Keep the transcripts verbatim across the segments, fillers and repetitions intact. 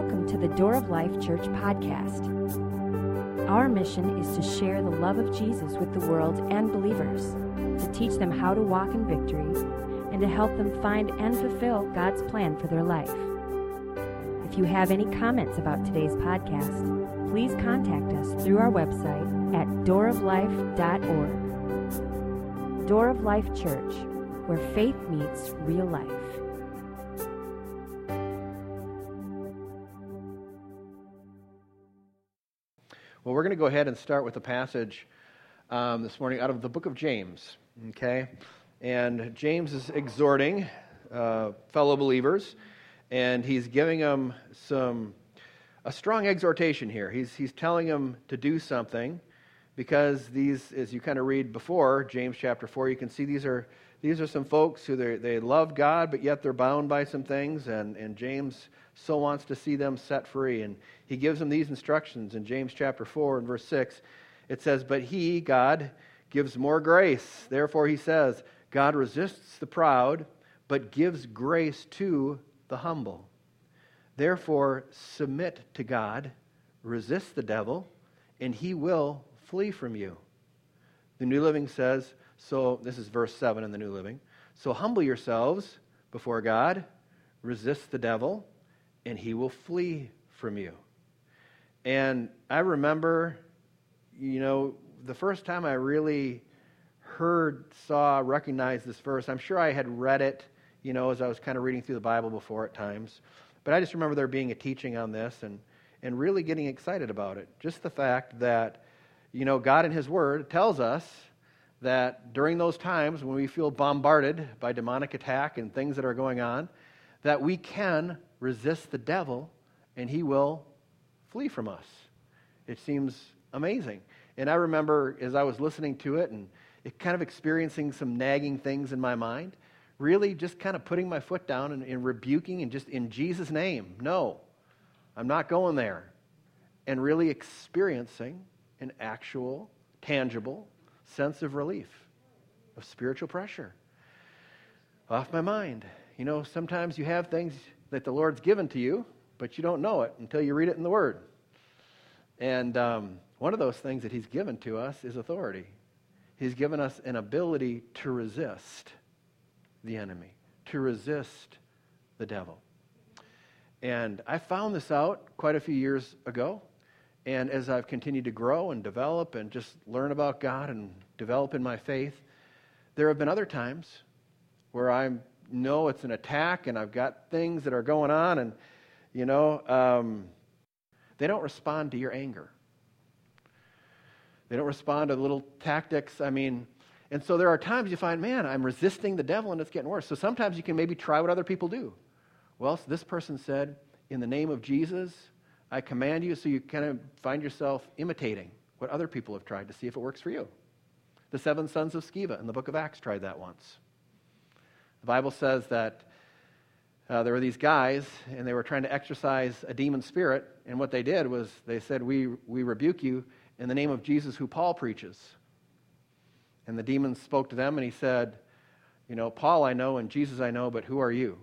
Welcome to the Door of Life Church podcast. Our mission is to share the love of Jesus with the world and believers, to teach them how to walk in victory, and to help them find and fulfill God's plan for their life. If you have any comments about today's podcast, please contact us through our website at door of life dot org. Door of Life Church, where faith meets real life. Well, we're going to go ahead and start with a passage um, this morning out of the book of James, okay? And James is exhorting uh, fellow believers, and he's giving them some a strong exhortation here. He's he's telling them to do something because these, as you kind of read before James chapter four, you can see these are these are some folks who they they love God, but yet they're bound by some things, and and James so wants to see them set free. And he gives them these instructions in James chapter four and verse six. It says, "But he, God, gives more grace. Therefore he says, God resists the proud, but gives grace to the humble. Therefore submit to God, resist the devil, and he will flee from you." The New Living says, so this is verse seven in the New Living, "So humble yourselves before God, resist the devil, and he will flee from you." And I remember, you know, the first time I really heard, saw, recognized this verse, I'm sure I had read it, you know, as I was kind of reading through the Bible before at times. But I just remember there being a teaching on this and, and really getting excited about it. Just the fact that, you know, God in His Word tells us that during those times when we feel bombarded by demonic attack and things that are going on, that we can resist the devil and he will flee from us. It seems amazing. And I remember as I was listening to it and it kind of experiencing some nagging things in my mind, really just kind of putting my foot down and, and rebuking and just in Jesus' name, no, I'm not going there. And really experiencing an actual, tangible sense of relief, of spiritual pressure off my mind. You know, sometimes you have things that the Lord's given to you, but you don't know it until you read it in the Word. And um, one of those things that He's given to us is authority. He's given us an ability to resist the enemy, to resist the devil. And I found this out quite a few years ago. And as I've continued to grow and develop and just learn about God and develop in my faith, there have been other times where I know it's an attack and I've got things that are going on and, you know, um, they don't respond to your anger. They don't respond to little tactics. I mean, and so there are times you find, man, I'm resisting the devil and it's getting worse. So sometimes you can maybe try what other people do. Well, so this person said, in the name of Jesus, I command you, so you kind of find yourself imitating what other people have tried to see if it works for you. The seven sons of Sceva in the book of Acts tried that once. The Bible says that uh, there were these guys, and they were trying to exorcise a demon spirit, and what they did was they said, we, we rebuke you in the name of Jesus who Paul preaches. And the demon spoke to them, and he said, you know, Paul I know and Jesus I know, but who are you?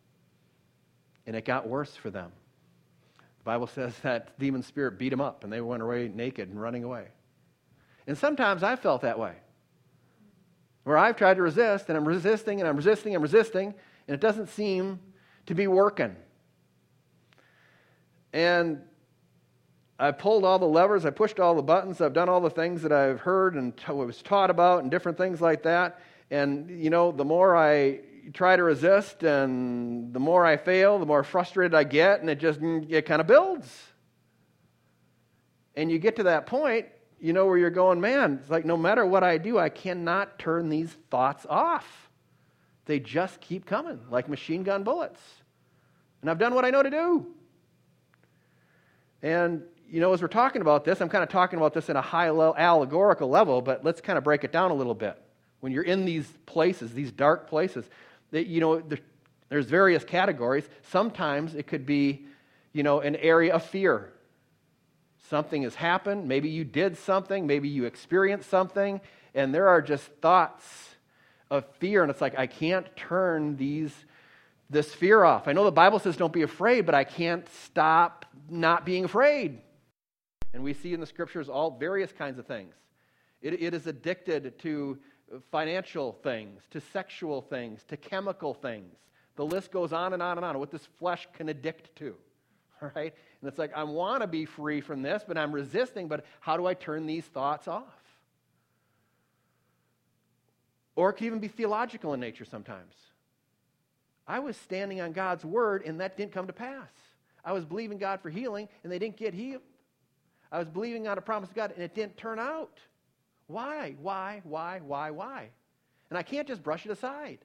And it got worse for them. The Bible says that demon spirit beat them up, and they went away naked and running away. And sometimes I felt that way, where I've tried to resist, and I'm resisting, and I'm resisting, and I'm resisting, and it doesn't seem to be working. And I pulled all the levers, I pushed all the buttons, I've done all the things that I've heard and t- was taught about and different things like that. And, you know, the more I try to resist and the more I fail, the more frustrated I get, and it just, it kind of builds. And you get to that point, you know, where you're going, man, it's like no matter what I do, I cannot turn these thoughts off. They just keep coming like machine gun bullets. And I've done what I know to do. And, you know, as we're talking about this, I'm kind of talking about this in a high level, allegorical level, but let's kind of break it down a little bit. When you're in these places, these dark places, that, you know, there, there's various categories. Sometimes it could be, you know, an area of fear. Something has happened. Maybe you did something. Maybe you experienced something. And there are just thoughts of fear. And it's like, I can't turn these this fear off. I know the Bible says don't be afraid, but I can't stop not being afraid. And we see in the scriptures all various kinds of things. It, it is addicted to financial things, to sexual things, to chemical things. The list goes on and on and on, what this flesh can addict to. All right? And it's like, I want to be free from this, but I'm resisting, but how do I turn these thoughts off? Or it can even be theological in nature sometimes. I was standing on God's word, and that didn't come to pass. I was believing God for healing, and they didn't get healed. I was believing on a promise of God, and it didn't turn out. Why? Why? Why? Why? Why? And I can't just brush it aside.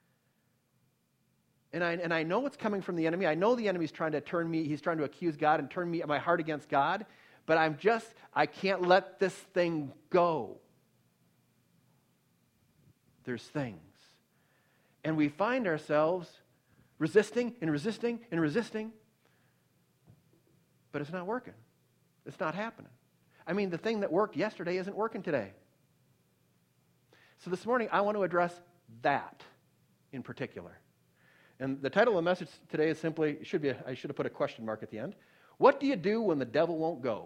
And I, and I know it's coming from the enemy. I know the enemy's trying to turn me, he's trying to accuse God and turn me, my heart against God. But I'm just, I can't let this thing go. There's things. And we find ourselves resisting and resisting and resisting. But it's not working. It's not happening. I mean, the thing that worked yesterday isn't working today. So this morning, I want to address that in particular. And the title of the message today is simply, should be a, I should have put a question mark at the end. What do you do when the devil won't go?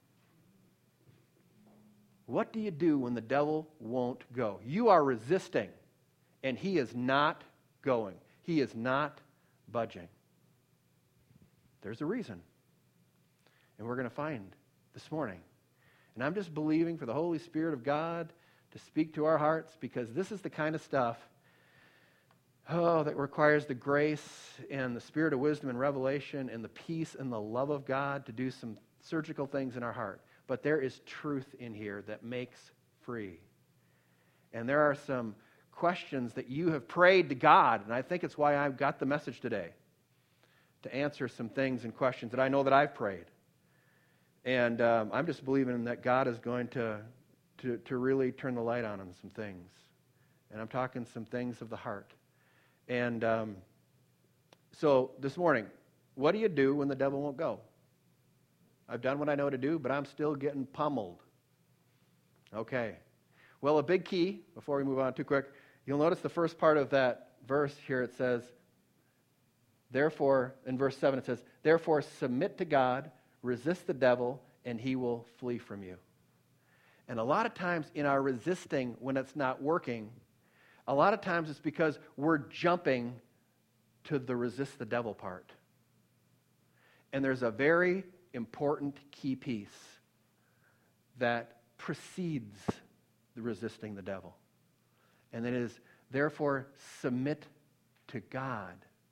What do you do when the devil won't go? You are resisting, and he is not going. He is not budging. There's a reason. And we're going to find this morning. And I'm just believing for the Holy Spirit of God to speak to our hearts, because this is the kind of stuff, oh, that requires the grace and the spirit of wisdom and revelation and the peace and the love of God to do some surgical things in our heart. But there is truth in here that makes free. And there are some questions that you have prayed to God, and I think it's why I've got the message today, to answer some things and questions that I know that I've prayed. And um, I'm just believing that God is going to, to, to really turn the light on on some things. And I'm talking some things of the heart. And um, so this morning, what do you do when the devil won't go? I've done what I know to do, but I'm still getting pummeled. Okay. Well, a big key, before we move on too quick, you'll notice the first part of that verse here, it says, therefore, in verse seven it says, therefore submit to God, resist the devil, and he will flee from you. And a lot of times in our resisting when it's not working, a lot of times it's because we're jumping to the resist the devil part. And there's a very important key piece that precedes the resisting the devil. And that is, therefore, submit to God,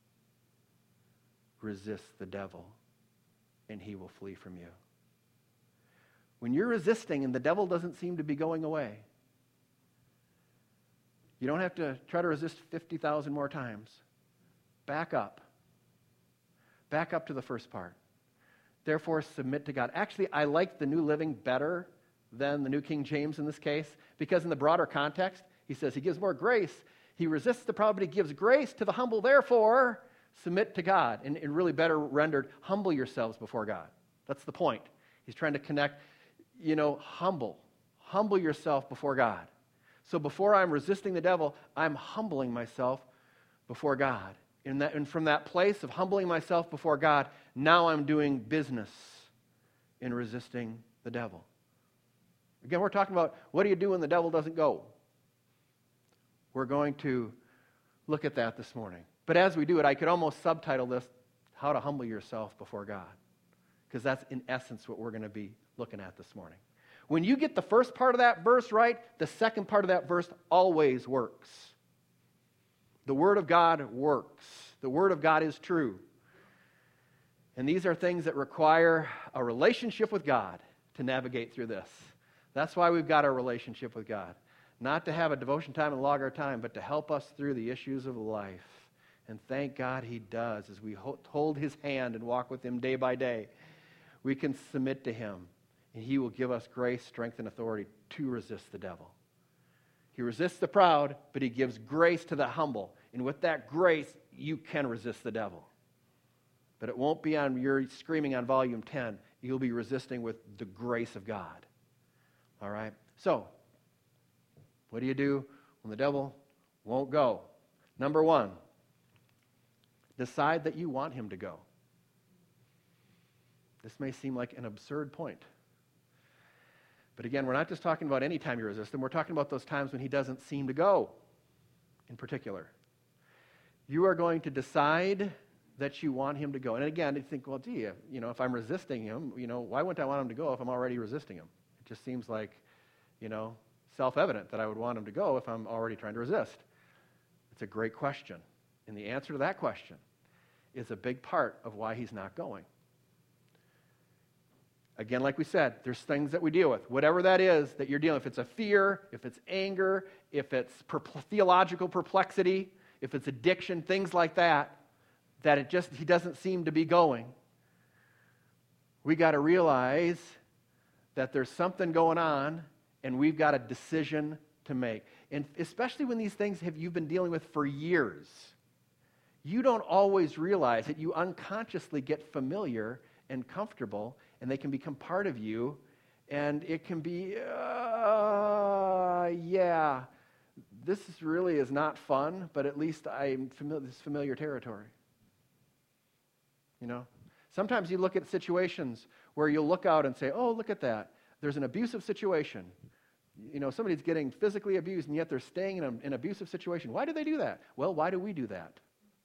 resist the devil, and he will flee from you. When you're resisting and the devil doesn't seem to be going away, you don't have to try to resist fifty thousand more times. Back up. Back up to the first part. Therefore, submit to God. Actually, I like the New Living better than the New King James in this case, because in the broader context, he says he gives more grace. He resists the proud, but he gives grace to the humble. Therefore, submit to God. And, and really better rendered, humble yourselves before God. That's the point. He's trying to connect, you know, humble. Humble yourself before God. So before I'm resisting the devil, I'm humbling myself before God. And, that, and from that place of humbling myself before God, now I'm doing business in resisting the devil. Again, we're talking about what do you do when the devil doesn't go? We're going to look at that this morning. But as we do it, I could almost subtitle this, How to Humble Yourself Before God. Because that's in essence what we're going to be looking at this morning. When you get the first part of that verse right, the second part of that verse always works. The Word of God works. The Word of God is true. And these are things that require a relationship with God to navigate through this. That's why we've got our relationship with God. Not to have a devotion time and log our time, but to help us through the issues of life. And thank God He does as we hold His hand and walk with Him day by day. We can submit to Him. And He will give us grace, strength, and authority to resist the devil. He resists the proud, but He gives grace to the humble. And with that grace, you can resist the devil. But it won't be on your screaming on volume ten. You'll be resisting with the grace of God. All right? So, what do you do when the devil won't go? Number one, Decide that you want him to go. This may seem like an absurd point. But again, we're not just talking about any time you resist him. We're talking about those times when he doesn't seem to go, in particular. You are going to decide that you want him to go. And again, you think, well, gee, you know, if I'm resisting him, you know, why wouldn't I want him to go if I'm already resisting him? It just seems like, you know, self-evident that I would want him to go if I'm already trying to resist. It's a great question. And the answer to that question is a big part of why he's not going. Again, like we said, there's things that we deal with. Whatever that is that you're dealing with, if it's a fear, if it's anger, if it's perpl- theological perplexity, if it's addiction, things like that, that it just, he doesn't seem to be going. We got to realize that there's something going on, and we've got a decision to make. And especially when these things have you've been dealing with for years, you don't always realize that you unconsciously get familiar and comfortable, and they can become part of you, and it can be, uh, yeah, this is really is not fun, but at least I'm familiar, this is familiar territory. You know? Sometimes you look at situations where you'll look out and say, oh, look at that. There's an abusive situation. You know, somebody's getting physically abused, and yet they're staying in a, an abusive situation. Why do they do that? Well, why do we do that?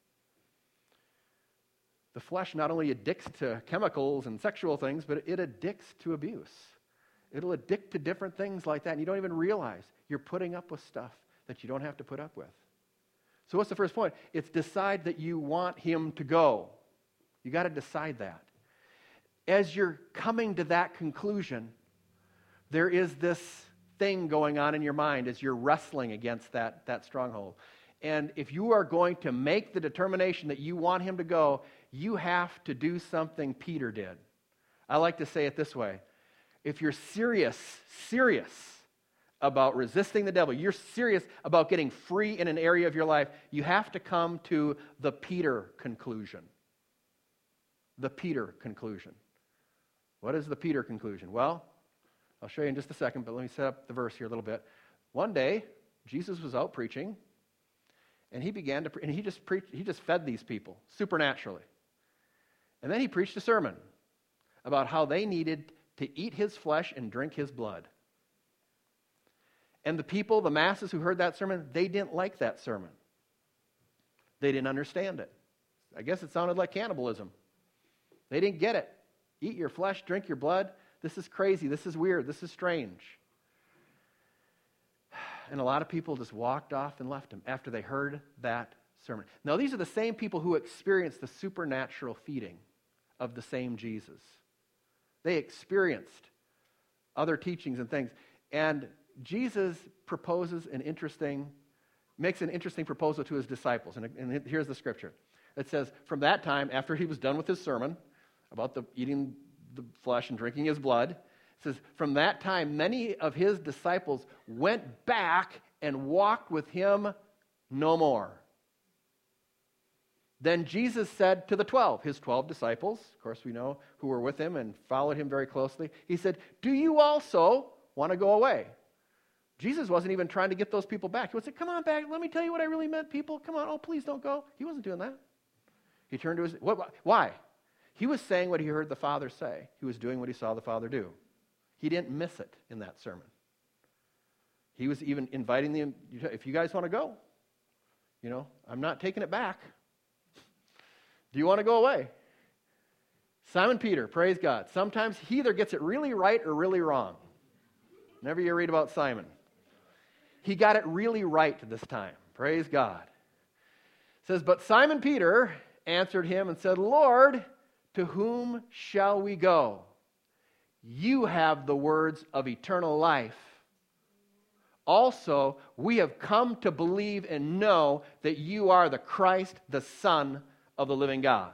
The flesh not only addicts to chemicals and sexual things, but it addicts to abuse. It'll addict to different things like that, and you don't even realize you're putting up with stuff that you don't have to put up with. So what's the first point? It's decide that you want him to go. You got to decide that. As you're coming to that conclusion, there is this thing going on in your mind as you're wrestling against that, that stronghold. And if you are going to make the determination that you want him to go, you have to do something Peter did. I like to say it this way. If you're serious, serious about resisting the devil, you're serious about getting free in an area of your life, you have to come to the Peter conclusion. The Peter conclusion. What is the Peter conclusion? Well, I'll show you in just a second, but let me set up the verse here a little bit. One day, Jesus was out preaching, and he began to, pre- and he just preached, he just fed these people supernaturally. And then he preached a sermon about how they needed to eat his flesh and drink his blood. And the people, the masses who heard that sermon, they didn't like that sermon. They didn't understand it. I guess it sounded like cannibalism. They didn't get it. Eat your flesh, drink your blood. This is crazy. This is weird. This is strange. And a lot of people just walked off and left him after they heard that sermon. Now, these are the same people who experienced the supernatural feeding of the same Jesus. They experienced other teachings and things. And Jesus proposes an interesting, makes an interesting proposal to his disciples. And, and here's the scripture. It says, from that time, after he was done with his sermon about the eating the flesh and drinking his blood, it says, from that time, many of his disciples went back and walked with him no more. Then Jesus said to the twelve, his twelve disciples, of course we know who were with him and followed him very closely, he said, do you also want to go away? Jesus wasn't even trying to get those people back. He would say, come on back, let me tell you what I really meant, people. Come on, oh, please don't go. He wasn't doing that. He turned to his, what, why? He was saying what he heard the Father say. He was doing what he saw the Father do. He didn't miss it in that sermon. He was even inviting them, if you guys want to go, you know, I'm not taking it back. Do you want to go away? Simon Peter, praise God. Sometimes he either gets it really right or really wrong. Whenever you read about Simon. He got it really right this time. Praise God. It says, but Simon Peter answered him and said, Lord, to whom shall we go? You have the words of eternal life. Also, we have come to believe and know that you are the Christ, the Son of the living God.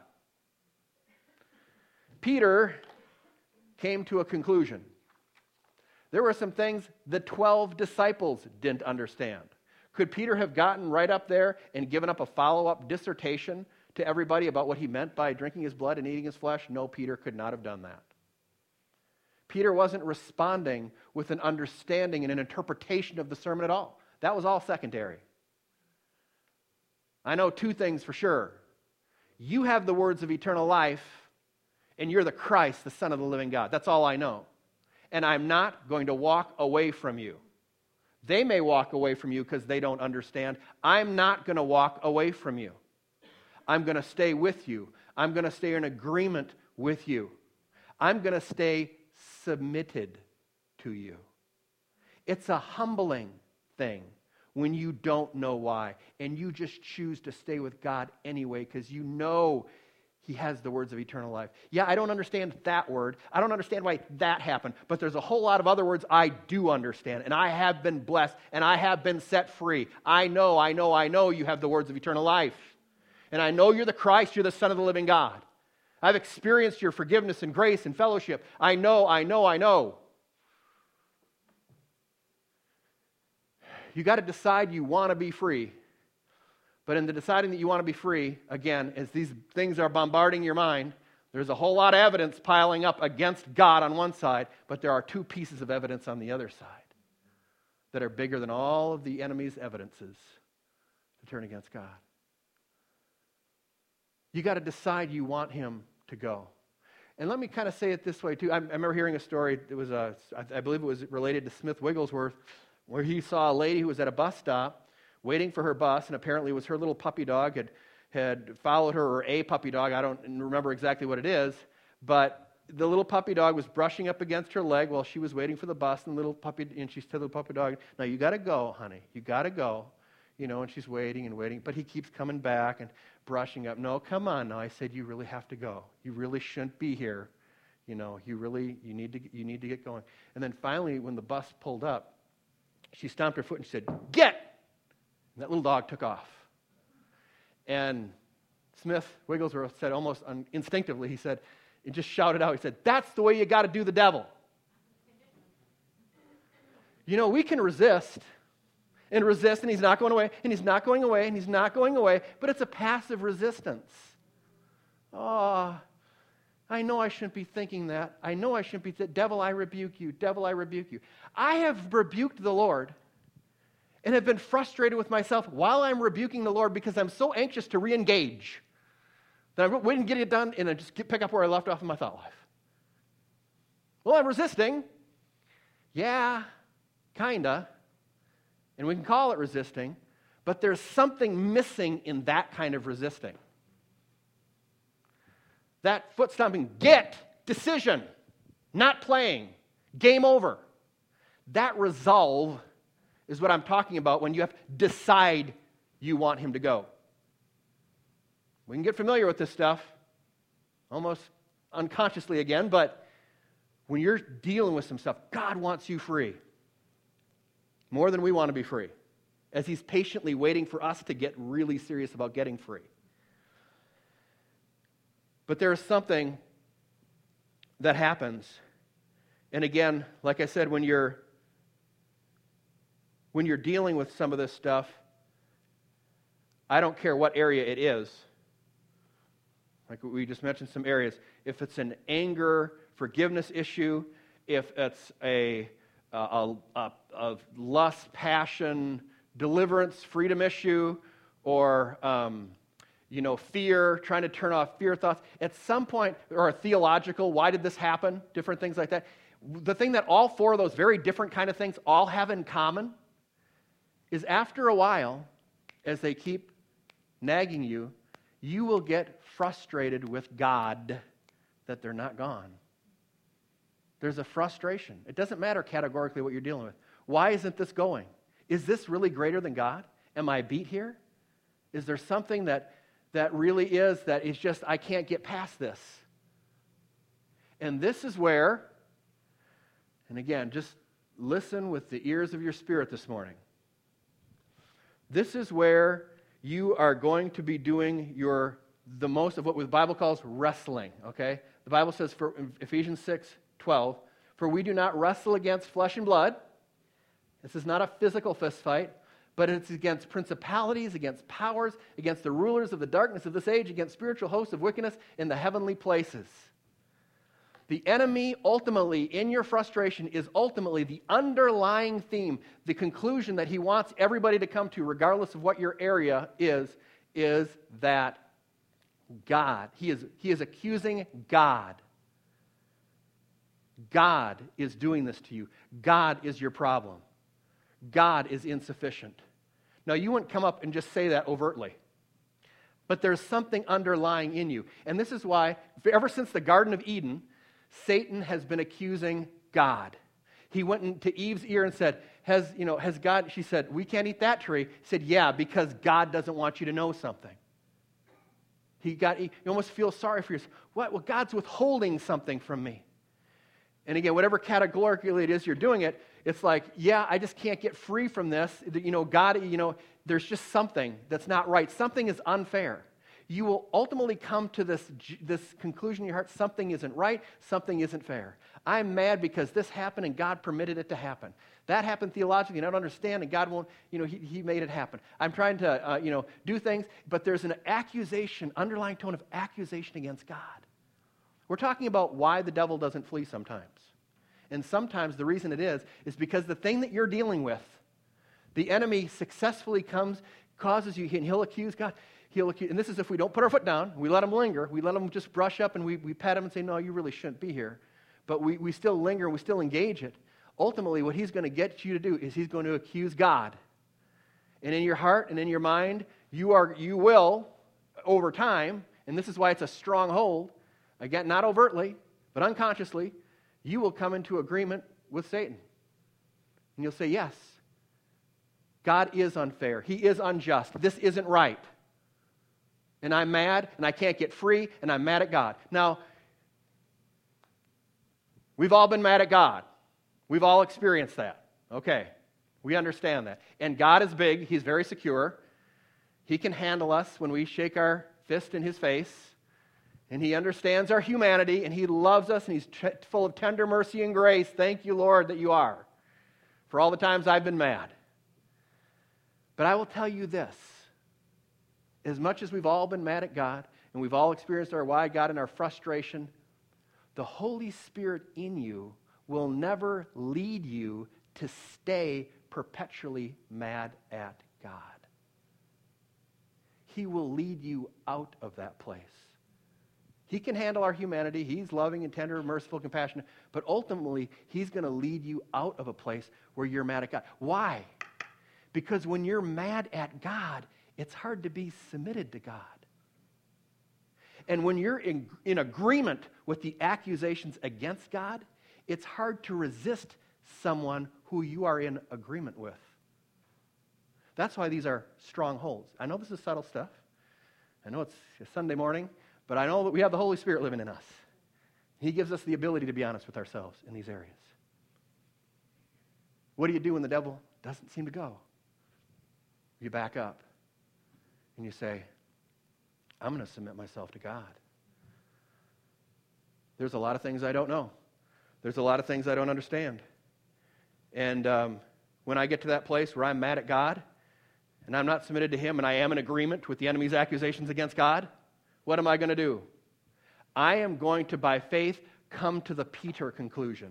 Peter came to a conclusion. There were some things the twelve disciples didn't understand. Could Peter have gotten right up there and given up a follow-up dissertation to everybody about what he meant by drinking his blood and eating his flesh? No, Peter could not have done that. Peter wasn't responding with an understanding and an interpretation of the sermon at all. That was all secondary. I know two things for sure. you have the words of eternal life, and you're the Christ, the Son of the living God. That's all I know. And I'm not going to walk away from you. They may walk away from you because they don't understand. I'm not going to walk away from you. I'm going to stay with you. I'm going to stay in agreement with you. I'm going to stay submitted to you. It's a humbling thing when you don't know why, and you just choose to stay with God anyway because you know He has the words of eternal life. Yeah, I don't understand that word. I don't understand why that happened, but there's a whole lot of other words I do understand, and I have been blessed, and I have been set free. I know, I know, I know you have the words of eternal life, and I know you're the Christ, you're the Son of the living God. I've experienced your forgiveness and grace and fellowship. I know, I know, I know. You got to decide you want to be free. But in the deciding that you want to be free, again, as these things are bombarding your mind, there's a whole lot of evidence piling up against God on one side, but there are two pieces of evidence on the other side that are bigger than all of the enemy's evidences to turn against God. You got to decide you want Him to go. And let me kind of say it this way too. I, I remember hearing a story. It was a, I believe it was related to Smith Wigglesworth, where he saw a lady who was at a bus stop waiting for her bus, and apparently it was her little puppy dog had, had followed her, or a puppy dog. I don't remember exactly what it is, but the little puppy dog was brushing up against her leg while she was waiting for the bus, and the little puppy, and she said to the puppy dog, "Now you got to go, honey. You got to go." You know, and she's waiting and waiting, but he keeps coming back and brushing up. "No, come on now." I said, "You really have to go. You really shouldn't be here. You know, you really, you need to, you need to get going." And then finally, when the bus pulled up, she stomped her foot and she said, "Get!" And that little dog took off. And Smith Wigglesworth said almost un- instinctively, he said, he just shouted out, he said, "That's the way you got to do the devil." You know, we can resist and resist, and he's not going away, and he's not going away, and he's not going away, but it's a passive resistance. Oh, I know I shouldn't be thinking that. I know I shouldn't be, th- devil, I rebuke you. Devil, I rebuke you. I have rebuked the Lord and have been frustrated with myself while I'm rebuking the Lord because I'm so anxious to re-engage that I'm waiting to get it done and I just get, pick up where I left off in my thought life. Well, I'm resisting. Yeah, kinda. And we can call it resisting, but there's something missing in that kind of resisting. That foot stomping, get, decision, not playing, game over. That resolve is what I'm talking about when you have to decide you want Him to go. We can get familiar with this stuff, almost unconsciously again, but when you're dealing with some stuff, God wants you free. More than we want to be free, as He's patiently waiting for us to get really serious about getting free. But there is something that happens. And again, like I said, when you're when you're dealing with some of this stuff, I don't care what area it is. Like we just mentioned some areas. If it's an anger, forgiveness issue, if it's a a, a, a lust, passion, deliverance, freedom issue, or um, you know, fear, trying to turn off fear thoughts. At some point, or a theological, why did this happen? Different things like that. The thing that all four of those very different kind of things all have in common is after a while, as they keep nagging you, you will get frustrated with God that they're not gone. There's a frustration. It doesn't matter categorically what you're dealing with. Why isn't this going? Is this really greater than God? Am I beat here? Is there something that that really is that is just, I can't get past this? And this is where, and again, just listen with the ears of your spirit this morning. This is where you are going to be doing your the most of what the Bible calls wrestling, okay? The Bible says for Ephesians six twelve, "For we do not wrestle against flesh and blood." This is not a physical fist fight, but it's against principalities, against powers, against the rulers of the darkness of this age, against spiritual hosts of wickedness in the heavenly places. The enemy ultimately, in your frustration, is ultimately the underlying theme, the conclusion that he wants everybody to come to, regardless of what your area is, is that God. He is, he is accusing God. God is doing this to you. God is your problem. God is insufficient. Now, you wouldn't come up and just say that overtly. But there's something underlying in you. And this is why, ever since the Garden of Eden, Satan has been accusing God. He went into Eve's ear and said, has, you know, has God, she said, we can't eat that tree. He said, yeah, because God doesn't want you to know something. He got, you almost feel sorry for yourself. What? Well, God's withholding something from me. And again, whatever categorically it is you're doing it, it's like, yeah, I just can't get free from this. You know, God, you know, there's just something that's not right. Something is unfair. You will ultimately come to this, this conclusion in your heart, something isn't right, something isn't fair. I'm mad because this happened and God permitted it to happen. That happened theologically, and I don't understand, and God won't, you know, He, he made it happen. I'm trying to, uh, you know, do things, but there's an accusation, underlying tone of accusation against God. We're talking about why the devil doesn't flee sometimes. And sometimes the reason it is, is because the thing that you're dealing with, the enemy successfully comes, causes you, and he'll accuse God. He'll accuse, and this is if we don't put our foot down, we let him linger, we let him just brush up, and we, we pat him and say, no, you really shouldn't be here. But we, we still linger, we still engage it. Ultimately, what he's going to get you to do is he's going to accuse God. And in your heart and in your mind, you are you will, over time, and this is why it's a stronghold, again, not overtly, but unconsciously, you will come into agreement with Satan. And you'll say, yes, God is unfair. He is unjust. This isn't right. And I'm mad, and I can't get free, and I'm mad at God. Now, we've all been mad at God. We've all experienced that. Okay, we understand that. And God is big. He's very secure. He can handle us when we shake our fist in His face. And He understands our humanity, and He loves us, and He's t- full of tender mercy and grace. Thank you, Lord, that you are, for all the times I've been mad. But I will tell you this. As much as we've all been mad at God, and we've all experienced our why God and our frustration, the Holy Spirit in you will never lead you to stay perpetually mad at God. He will lead you out of that place. He can handle our humanity. He's loving and tender, merciful, compassionate. But ultimately, He's going to lead you out of a place where you're mad at God. Why? Because when you're mad at God, it's hard to be submitted to God. And when you're in, in agreement with the accusations against God, it's hard to resist someone who you are in agreement with. That's why these are strongholds. I know this is subtle stuff. I know it's a Sunday morning, but I know that we have the Holy Spirit living in us. He gives us the ability to be honest with ourselves in these areas. What do you do when the devil doesn't seem to go? You back up and you say, I'm going to submit myself to God. There's a lot of things I don't know. There's a lot of things I don't understand. And um, when I get to that place where I'm mad at God and I'm not submitted to Him and I am in agreement with the enemy's accusations against God, what am I going to do? I am going to, by faith, come to the Peter conclusion.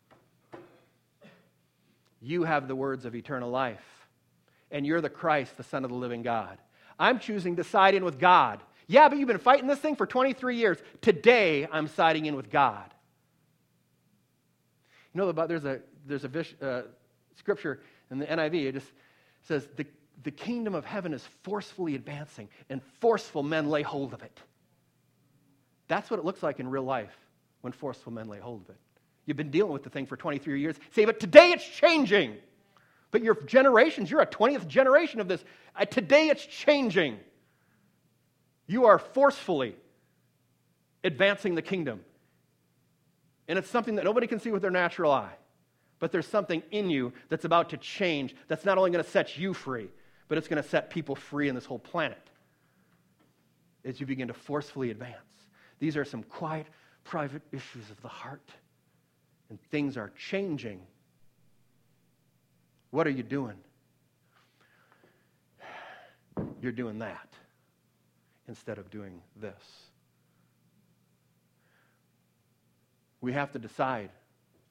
You have the words of eternal life, and you're the Christ, the Son of the living God. I'm choosing to side in with God. Yeah, but you've been fighting this thing for twenty-three years. Today, I'm siding in with God. You know, about there's a there's a uh, scripture in the N I V. It just says the the kingdom of heaven is forcefully advancing, and forceful men lay hold of it. That's what it looks like in real life when forceful men lay hold of it. You've been dealing with the thing for twenty-three years. Say, but today it's changing. But your generations, you're a twentieth generation of this. Uh, today it's changing. You are forcefully advancing the kingdom. And it's something that nobody can see with their natural eye. But there's something in you that's about to change that's not only going to set you free, but it's going to set people free in this whole planet as you begin to forcefully advance. These are some quiet, private issues of the heart. And things are changing. What are you doing? You're doing that instead of doing this. We have to decide,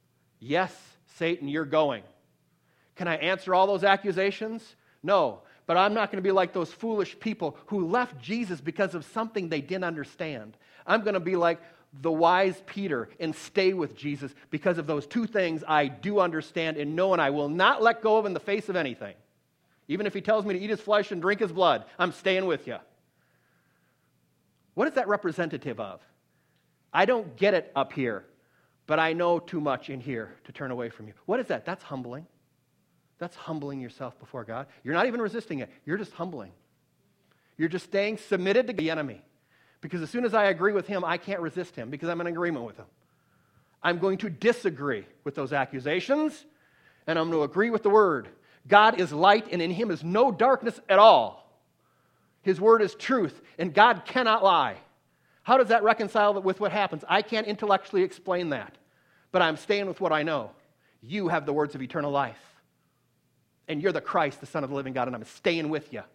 yes, Satan, you're going. Can I answer all those accusations? No. But But I'm not going to be like those foolish people who left Jesus because of something they didn't understand. I'm going to be like the wise Peter and stay with Jesus because of those two things I do understand and know, and I will not let go of in the face of anything. Even if he tells me to eat his flesh and drink his blood, I'm staying with you. What is that representative of? I don't get it up here, but I know too much in here to turn away from you. What is that? That's humbling. That's humbling yourself before God. You're not even resisting it. You're just humbling. You're just staying submitted to the enemy. Because as soon as I agree with him, I can't resist him because I'm in agreement with him. I'm going to disagree with those accusations, and I'm going to agree with the word. God is light, and in him is no darkness at all. His word is truth, and God cannot lie. How does that reconcile with what happens? I can't intellectually explain that, but I'm staying with what I know. You have the words of eternal life. And you're the Christ, the Son of the living God, and I'm staying with you.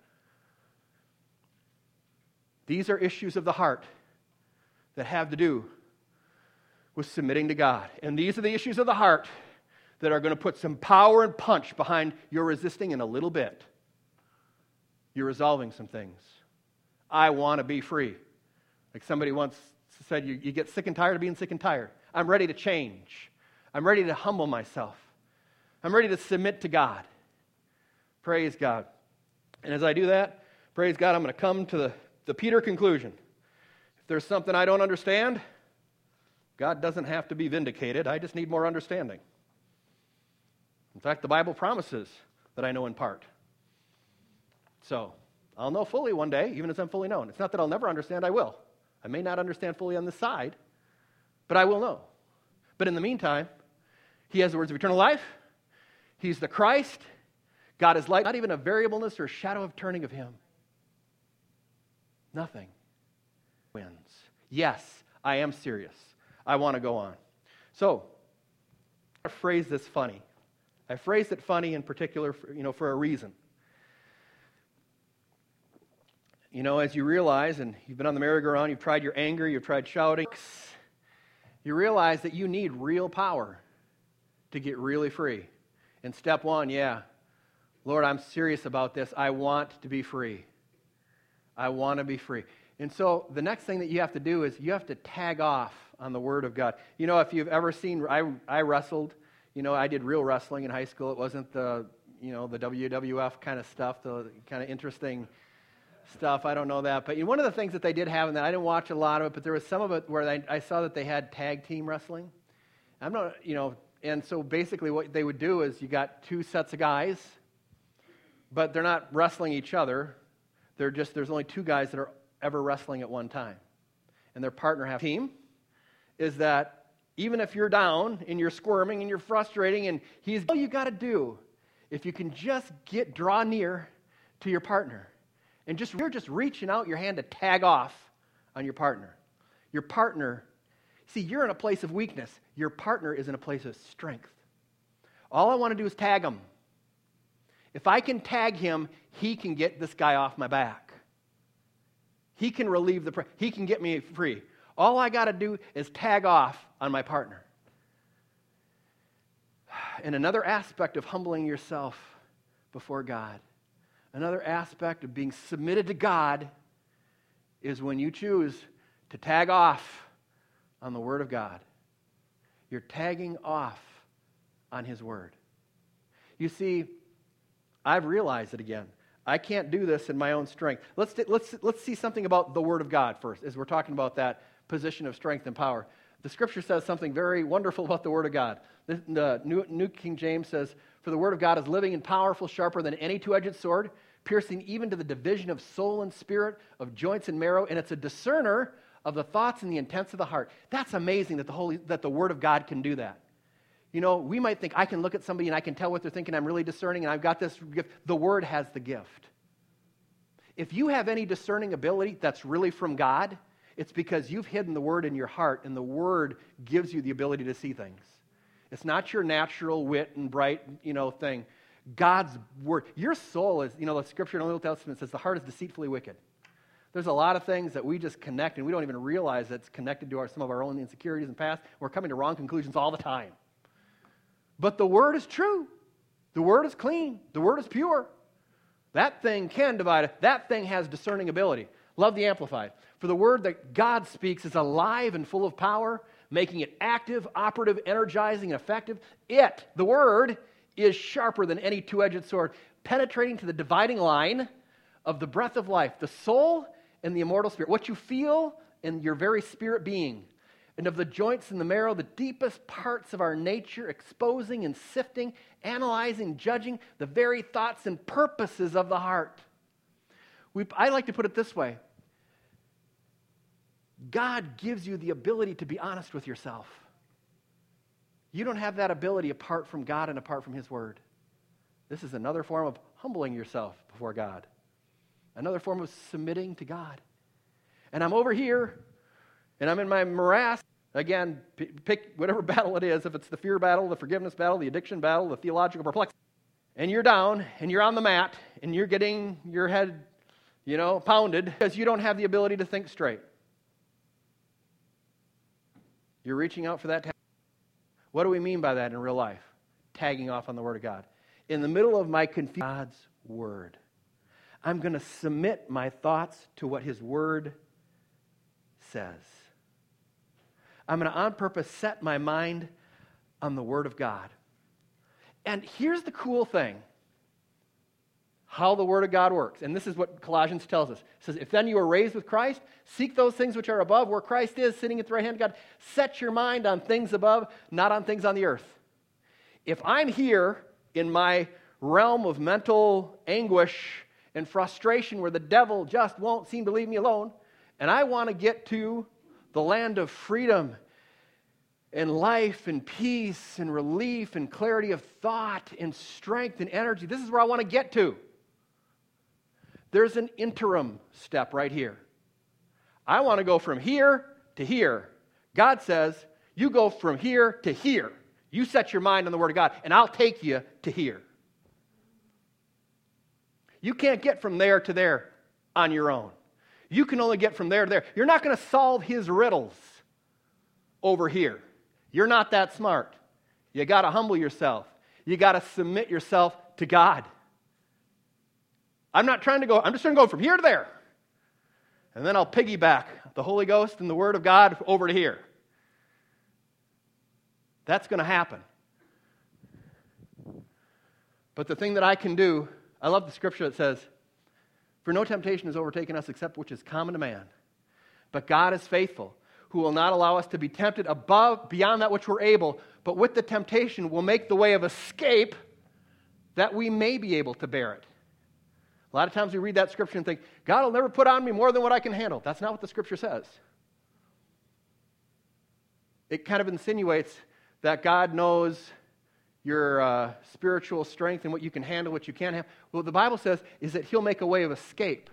These are issues of the heart that have to do with submitting to God. And these are the issues of the heart that are going to put some power and punch behind your resisting in a little bit. You're resolving some things. I want to be free. Like somebody once said, you, you get sick and tired of being sick and tired. I'm ready to change. I'm ready to humble myself. I'm ready to submit to God. Praise God. And as I do that, praise God, I'm going to come to the, the Peter conclusion. If there's something I don't understand, God doesn't have to be vindicated. I just need more understanding. In fact, the Bible promises that I know in part. So, I'll know fully one day, even as I'm fully known. It's not that I'll never understand, I will. I may not understand fully on this side, but I will know. But in the meantime, he has the words of eternal life. He's the Christ. God is light, not even a variableness or a shadow of turning of him. Nothing wins. Yes, I am serious. I want to go on. So, I phrase this funny. I phrased it funny in particular, for, you know, for a reason. You know, as you realize, and you've been on the merry-go-round, you've tried your anger, you've tried shouting, you realize that you need real power to get really free. And step one, yeah, Lord, I'm serious about this. I want to be free. I want to be free. And so the next thing that you have to do is you have to tag off on the Word of God. You know, if you've ever seen, I, I wrestled, you know, I did real wrestling in high school. It wasn't the, you know, the W W F kind of stuff, the kind of interesting stuff. I don't know that. But you know, one of the things that they did have in that, I didn't watch a lot of it, but there was some of it where I, I saw that they had tag team wrestling. I'm not, you know, and so basically what they would do is you got two sets of guys, but they're not wrestling each other. They're just, there's only two guys that are ever wrestling at one time. And their partner have team is that even if you're down and you're squirming and you're frustrating and he's, all you got to do, if you can just get, draw near to your partner and just, you're just reaching out your hand to tag off on your partner. Your partner, see, you're in a place of weakness. Your partner is in a place of strength. All I want to do is tag him. If I can tag him, he can get this guy off my back. He can relieve the, he can get me free. All I got to do is tag off on my partner. And another aspect of humbling yourself before God, another aspect of being submitted to God is when you choose to tag off on the Word of God. You're tagging off on His Word. You see, I've realized it again. I can't do this in my own strength. Let's, let's, let's see something about the Word of God first, as we're talking about that position of strength and power. The Scripture says something very wonderful about the Word of God. The, the New, New King James says, "For the Word of God is living and powerful, sharper than any two-edged sword, piercing even to the division of soul and spirit, of joints and marrow, and it's a discerner of the thoughts and the intents of the heart." That's amazing that the Holy, that the Word of God can do that. You know, we might think, I can look at somebody and I can tell what they're thinking, I'm really discerning, and I've got this gift. The Word has the gift. If you have any discerning ability that's really from God, it's because you've hidden the Word in your heart, and the Word gives you the ability to see things. It's not your natural wit and bright, you know, thing. God's Word. Your soul is, you know, the Scripture in the Old Testament says the heart is deceitfully wicked. There's a lot of things that we just connect, and we don't even realize that's connected to our, some of our own insecurities and past. We're coming to wrong conclusions all the time. But the Word is true. The Word is clean. The Word is pure. That thing can divide. That thing has discerning ability. Love the Amplified. For the word that God speaks is alive and full of power, making it active, operative, energizing, and effective. It, the word, is sharper than any two-edged sword, penetrating to the dividing line of the breath of life, the soul and the immortal spirit, what you feel in your very spirit being, and of the joints and the marrow, the deepest parts of our nature, exposing and sifting, analyzing, judging the very thoughts and purposes of the heart. We, I like to put it this way. God gives you the ability to be honest with yourself. You don't have that ability apart from God and apart from His Word. This is another form of humbling yourself before God. Another form of submitting to God. And I'm over here, and I'm in my morass. Again, pick whatever battle it is, if it's the fear battle, the forgiveness battle, the addiction battle, the theological perplexity. And you're down, and you're on the mat, and you're getting your head, you know, pounded because you don't have the ability to think straight. You're reaching out for that. What do we mean by that in real life? Tagging off on the Word of God. In the middle of my confusion, God's Word. I'm going to submit my thoughts to what His Word says. I'm going to on purpose set my mind on the Word of God. And here's the cool thing. How the Word of God works. And this is what Colossians tells us. It says, if then you are raised with Christ, seek those things which are above, where Christ is, sitting at the right hand of God. Set your mind on things above, not on things on the earth. If I'm here in my realm of mental anguish and frustration where the devil just won't seem to leave me alone, and I want to get to the land of freedom and life and peace and relief and clarity of thought and strength and energy, this is where I want to get to. There's an interim step right here. I want to go from here to here. God says, you go from here to here. You set your mind on the Word of God, and I'll take you to here. You can't get from there to there on your own. You can only get from there to there. You're not going to solve His riddles over here. You're not that smart. You got to humble yourself. You got to submit yourself to God. I'm not trying to go, I'm just going to go from here to there. And then I'll piggyback the Holy Ghost and the Word of God over to here. That's going to happen. But the thing that I can do, I love the scripture that says, for no temptation has overtaken us except which is common to man. But God is faithful, who will not allow us to be tempted above, beyond that which we're able, but with the temptation will make the way of escape that we may be able to bear it. A lot of times we read that scripture and think, God will never put on me more than what I can handle. That's not what the scripture says. It kind of insinuates that God knows your uh, spiritual strength and what you can handle, what you can't handle. What the Bible says is that He'll make a way of escape.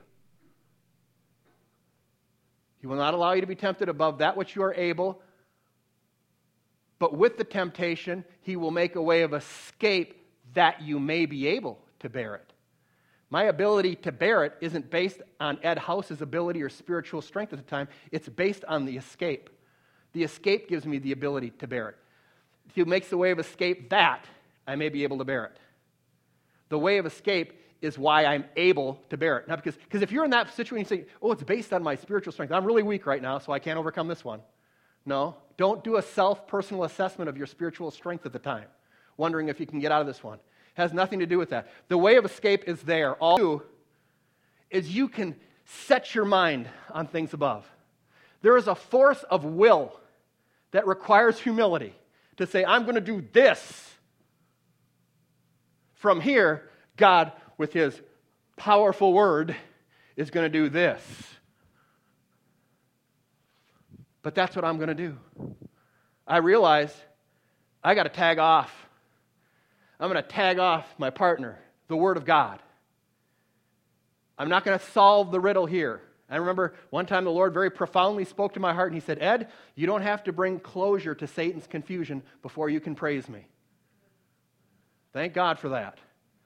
He will not allow you to be tempted above that which you are able, but with the temptation, He will make a way of escape that you may be able to bear it. My ability to bear it isn't based on Ed House's ability or spiritual strength at the time. It's based on the escape. The escape gives me the ability to bear it. He makes the way of escape that I may be able to bear it. The way of escape is why I'm able to bear it. Not because, because if you're in that situation, you say, oh, it's based on my spiritual strength. I'm really weak right now, so I can't overcome this one. No, don't do a self-personal assessment of your spiritual strength at the time, wondering if you can get out of this one. Has nothing to do with that. The way of escape is there. All you do is you can set your mind on things above. There is a force of will that requires humility to say, I'm going to do this. From here, God, with His powerful Word, is going to do this. But that's what I'm going to do. I realize I got to tag off. I'm going to tag off my partner, the Word of God. I'm not going to solve the riddle here. I remember one time the Lord very profoundly spoke to my heart and He said, Ed, you don't have to bring closure to Satan's confusion before you can praise me. Thank God for that.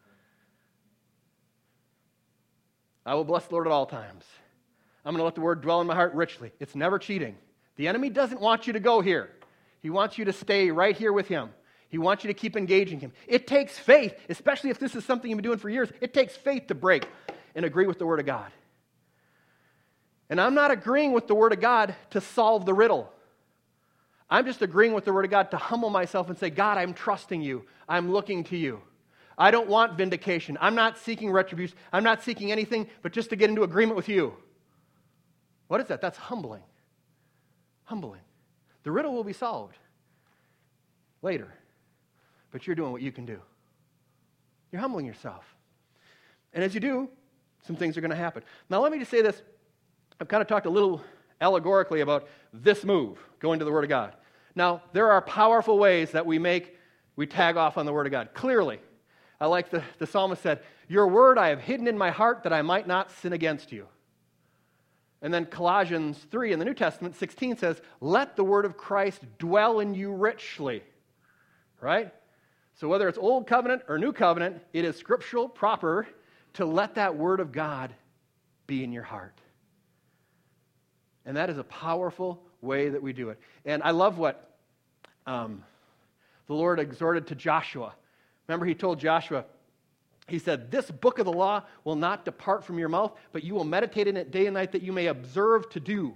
I will bless the Lord at all times. I'm going to let the Word dwell in my heart richly. It's never cheating. The enemy doesn't want you to go here. He wants you to stay right here with Him. He wants you to keep engaging him. It takes faith, especially if this is something you've been doing for years. It takes faith to break and agree with the Word of God. And I'm not agreeing with the Word of God to solve the riddle. I'm just agreeing with the Word of God to humble myself and say, God, I'm trusting you. I'm looking to you. I don't want vindication. I'm not seeking retribution. I'm not seeking anything but just to get into agreement with you. What is that? That's humbling. Humbling. The riddle will be solved later, but you're doing what you can do. You're humbling yourself. And as you do, some things are going to happen. Now, let me just say this. I've kind of talked a little allegorically about this move, going to the Word of God. Now, there are powerful ways that we make, we tag off on the Word of God. Clearly, I like the, the psalmist said, your word I have hidden in my heart that I might not sin against you. And then Colossians three in the New Testament, sixteen says, let the word of Christ dwell in you richly. Right? So whether it's Old Covenant or New Covenant, it is scriptural, proper to let that word of God be in your heart. And that is a powerful way that we do it. And I love what um, the Lord exhorted to Joshua. Remember, he told Joshua, he said, this book of the law will not depart from your mouth, but you will meditate in it day and night that you may observe to do.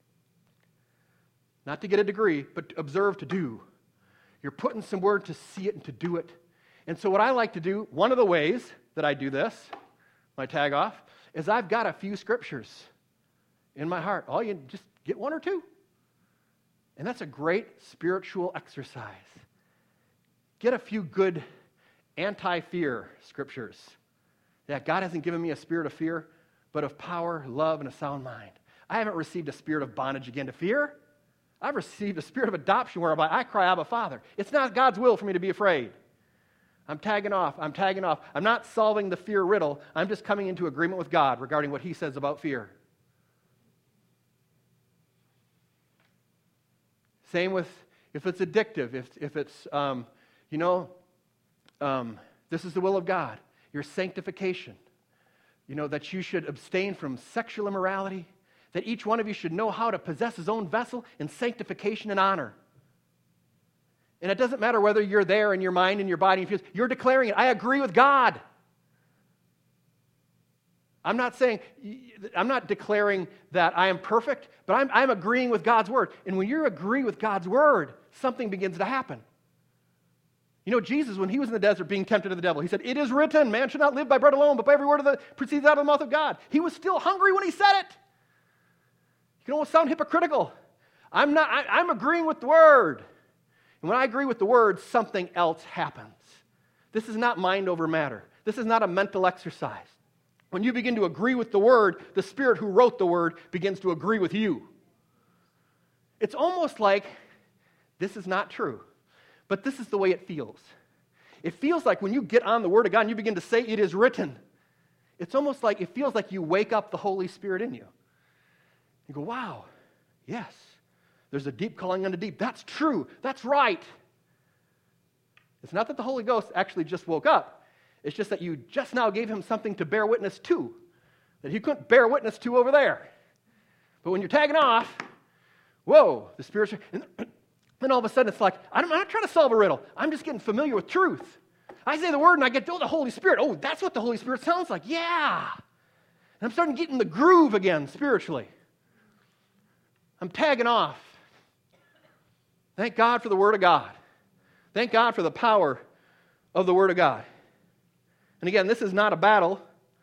Not to get a degree, but to observe to do. You're putting some word to see it and to do it. And so what I like to do, one of the ways that I do this, my tag off, is I've got a few scriptures in my heart. All you just get one or two. And that's a great spiritual exercise. Get a few good anti-fear scriptures. Yeah, God hasn't given me a spirit of fear, but of power, love, and a sound mind. I haven't received a spirit of bondage again to fear. I've received a spirit of adoption whereby I cry, Abba, Father. It's not God's will for me to be afraid. I'm tagging off. I'm tagging off. I'm not solving the fear riddle. I'm just coming into agreement with God regarding what he says about fear. Same with if it's addictive, if, if it's, um, you know, um, this is the will of God, your sanctification. You know, that you should abstain from sexual immorality, that each one of you should know how to possess his own vessel in sanctification and honor. And it doesn't matter whether you're there in your mind and your body, you're declaring it. I agree with God. I'm not saying, I'm not declaring that I am perfect, but I'm, I'm agreeing with God's word. And when you agree with God's word, something begins to happen. You know, Jesus, when he was in the desert being tempted of the devil, he said, it is written, man should not live by bread alone, but by every word of the proceeds out of the mouth of God. He was still hungry when he said it. You can almost sound hypocritical. I'm not, I, I'm agreeing with the word. And when I agree with the word, something else happens. This is not mind over matter. This is not a mental exercise. When you begin to agree with the word, the Spirit who wrote the word begins to agree with you. It's almost like this is not true, but this is the way it feels. It feels like when you get on the word of God and you begin to say it is written, it's almost like it feels like you wake up the Holy Spirit in you. You go, wow, yes, there's a deep calling unto deep. That's true. That's right. It's not that the Holy Ghost actually just woke up. It's just that you just now gave him something to bear witness to that he couldn't bear witness to over there. But when you're tagging off, whoa, the Spirit's... And then all of a sudden it's like, I'm not trying to solve a riddle. I'm just getting familiar with truth. I say the word and I get, oh, the Holy Spirit. Oh, that's what the Holy Spirit sounds like. Yeah. And I'm starting to get in the groove again spiritually. I'm tagging off. Thank God for the Word of God. Thank God for the power of the Word of God. And again, this is not a battle.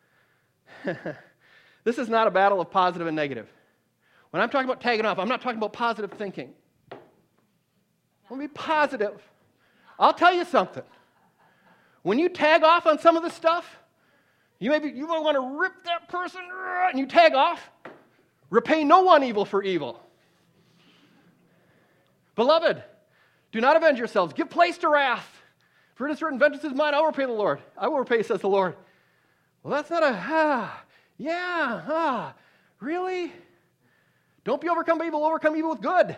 This is not a battle of positive and negative. When I'm talking about tagging off, I'm not talking about positive thinking. I want to be positive. I'll tell you something. When you tag off on some of this stuff, you may be, you might want to rip that person, and you tag off. Repay no one evil for evil. Beloved, do not avenge yourselves. Give place to wrath. For it is written, vengeance is mine, I will repay the Lord. I will repay, says the Lord. Well, that's not a, ah, yeah, ah, really? Don't be overcome by evil, overcome evil with good.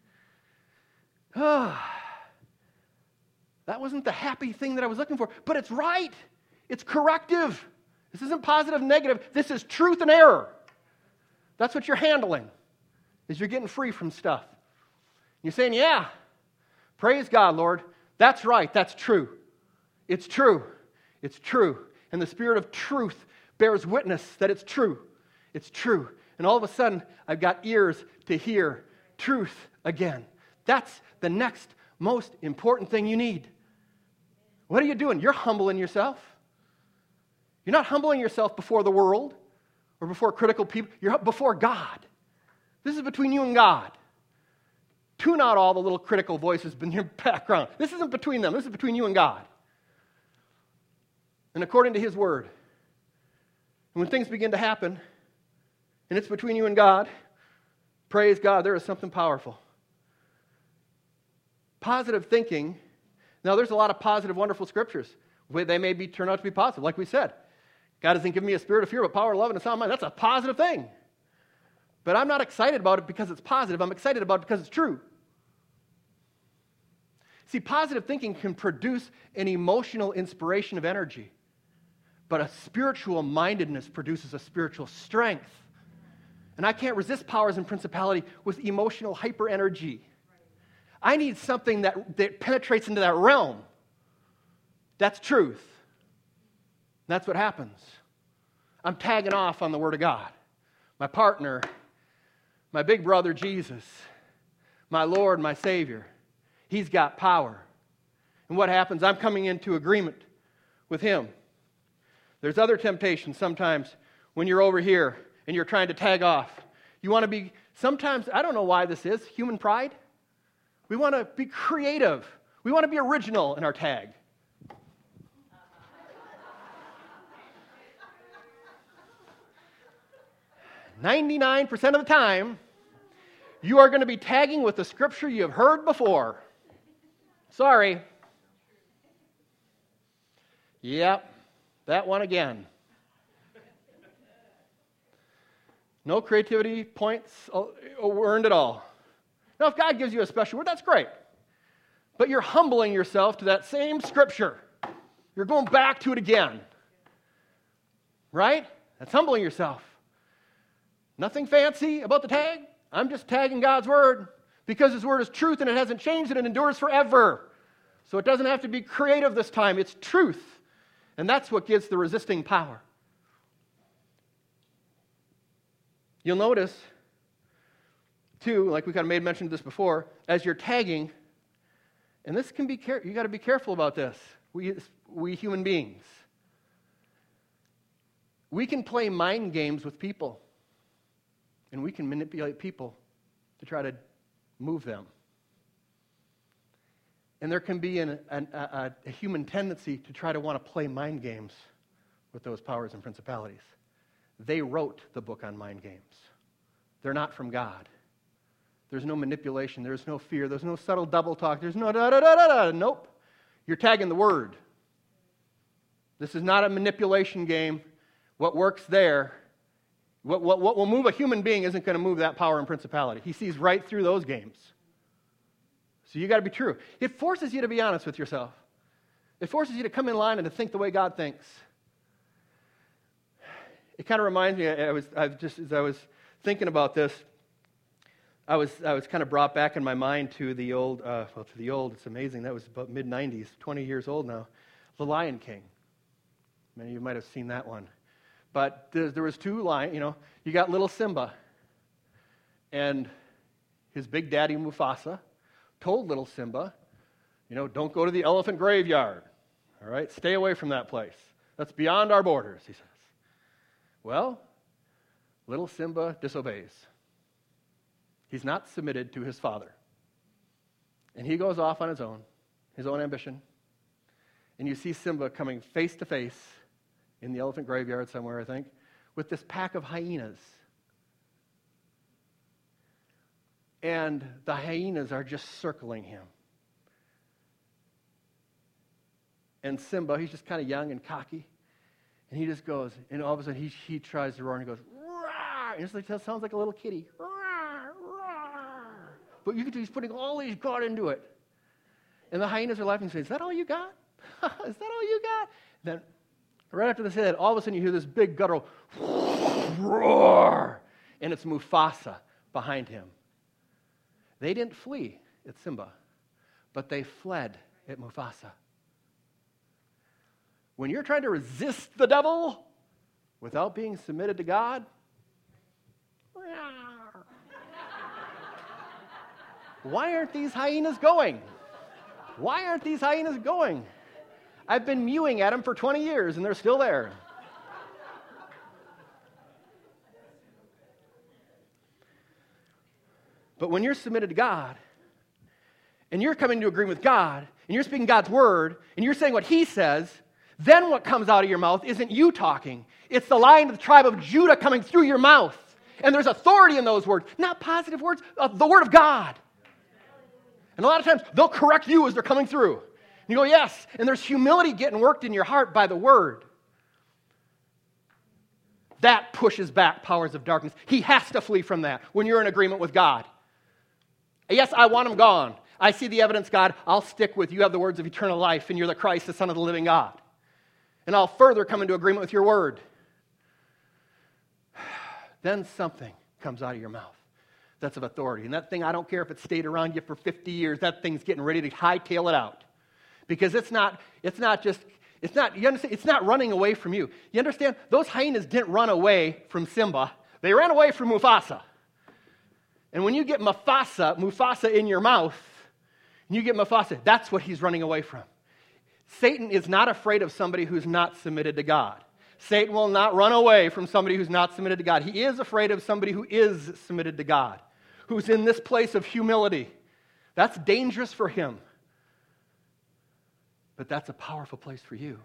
Ah, that wasn't the happy thing that I was looking for, but it's right. It's corrective. This isn't positive, negative. This is truth and error. That's what you're handling, is you're getting free from stuff. You're saying, yeah, praise God, Lord. That's right, that's true. It's true. It's true. And the Spirit of truth bears witness that it's true. It's true. And all of a sudden, I've got ears to hear truth again. That's the next most important thing you need. What are you doing? You're humbling yourself. You're not humbling yourself before the world or before critical people. You're before God. This is between you and God. Tune out all the little critical voices in your background. This isn't between them. This is between you and God. And according to His Word. And when things begin to happen, and it's between you and God, praise God, there is something powerful. Positive thinking. Now, there's a lot of positive, wonderful scriptures. They may be turn out to be positive, like we said. God hasn't given me a spirit of fear, but power, love, and a sound mind. That's a positive thing. But I'm not excited about it because it's positive. I'm excited about it because it's true. See, positive thinking can produce an emotional inspiration of energy. But a spiritual mindedness produces a spiritual strength. And I can't resist powers and principality with emotional hyper energy. I need something that, that penetrates into that realm. That's truth. That's what happens. I'm tagging off on the Word of God. My partner, my big brother Jesus, my Lord, my Savior. He's got power. And what happens? I'm coming into agreement with Him. There's other temptations sometimes when you're over here and you're trying to tag off. You want to be, sometimes, I don't know why this is, human pride. We want to be creative. We want to be original in our tag. ninety-nine percent of the time, you are going to be tagging with the scripture you have heard before. Sorry. Yep, that one again. No creativity points earned at all. Now, if God gives you a special word, that's great. But you're humbling yourself to that same scripture. You're going back to it again. Right? That's humbling yourself. Nothing fancy about the tag. I'm just tagging God's word because His word is truth and it hasn't changed and it endures forever. So it doesn't have to be creative this time. It's truth. And that's what gives the resisting power. You'll notice, too, like we kind of made mention of this before, as you're tagging, and this can be, care- you got to be careful about this, we, we human beings. We can play mind games with people, and we can manipulate people to try to move them. And there can be an, an, a, a human tendency to try to want to play mind games with those powers and principalities. They wrote the book on mind games. They're not from God. There's no manipulation. There's no fear. There's no subtle double talk. There's no da-da-da-da-da. Nope. You're tagging the word. This is not a manipulation game. What works there, what, what, what will move a human being isn't going to move that power and principality. He sees right through those games. So you got to be true. It forces you to be honest with yourself. It forces you to come in line and to think the way God thinks. It kind of reminds me, I was, I just as I was thinking about this, I was I was kind of brought back in my mind to the old, uh, well, to the old, it's amazing, that was about mid nineties, twenty years old now, The Lion King. Many of you might have seen that one. But there, there was two lions, you know, you got little Simba, and his big daddy Mufasa told little Simba, you know, don't go to the elephant graveyard, all right? Stay away from that place. That's beyond our borders, he says. Well, little Simba disobeys. He's not submitted to his father. And he goes off on his own, his own ambition. And you see Simba coming face to face in the elephant graveyard somewhere, I think, with this pack of hyenas. And the hyenas are just circling him. And Simba, he's just kind of young and cocky. And he just goes, and all of a sudden he, he tries to roar, and he goes, "Roar!" And it's like, that sounds like a little kitty. "Roar, roar." But you can do, he's putting all he's got into it. And the hyenas are laughing and saying, "Is that all you got? Is that all you got?" Then, right after they say that, all of a sudden you hear this big guttural roar, and it's Mufasa behind him. They didn't flee at Simba, but they fled at Mufasa. When you're trying to resist the devil without being submitted to God, why aren't these hyenas going? Why aren't these hyenas going? I've been mewing at them for twenty years and they're still there. But when you're submitted to God, and you're coming to agreement with God, and you're speaking God's word, and you're saying what He says, then what comes out of your mouth isn't you talking. It's the Lion of the tribe of Judah coming through your mouth. And there's authority in those words, not positive words, uh, the word of God. And a lot of times, they'll correct you as they're coming through. And you go, yes, and there's humility getting worked in your heart by the word. That pushes back powers of darkness. He has to flee from that when you're in agreement with God. Yes, I want him gone. I see the evidence, God. I'll stick with you. You have the words of eternal life, and you're the Christ, the Son of the living God. And I'll further come into agreement with your word. Then something comes out of your mouth that's of authority. And that thing, I don't care if it stayed around you for fifty years, that thing's getting ready to hightail it out. Because it's not, it's not just, it's not, you understand, it's not running away from you. You understand? Those hyenas didn't run away from Simba. They ran away from Mufasa. And when you get Mufasa, Mufasa in your mouth, and you get Mufasa, that's what he's running away from. Satan is not afraid of somebody who's not submitted to God. Satan will not run away from somebody who's not submitted to God. He is afraid of somebody who is submitted to God, who's in this place of humility. That's dangerous for him. But that's a powerful place for you.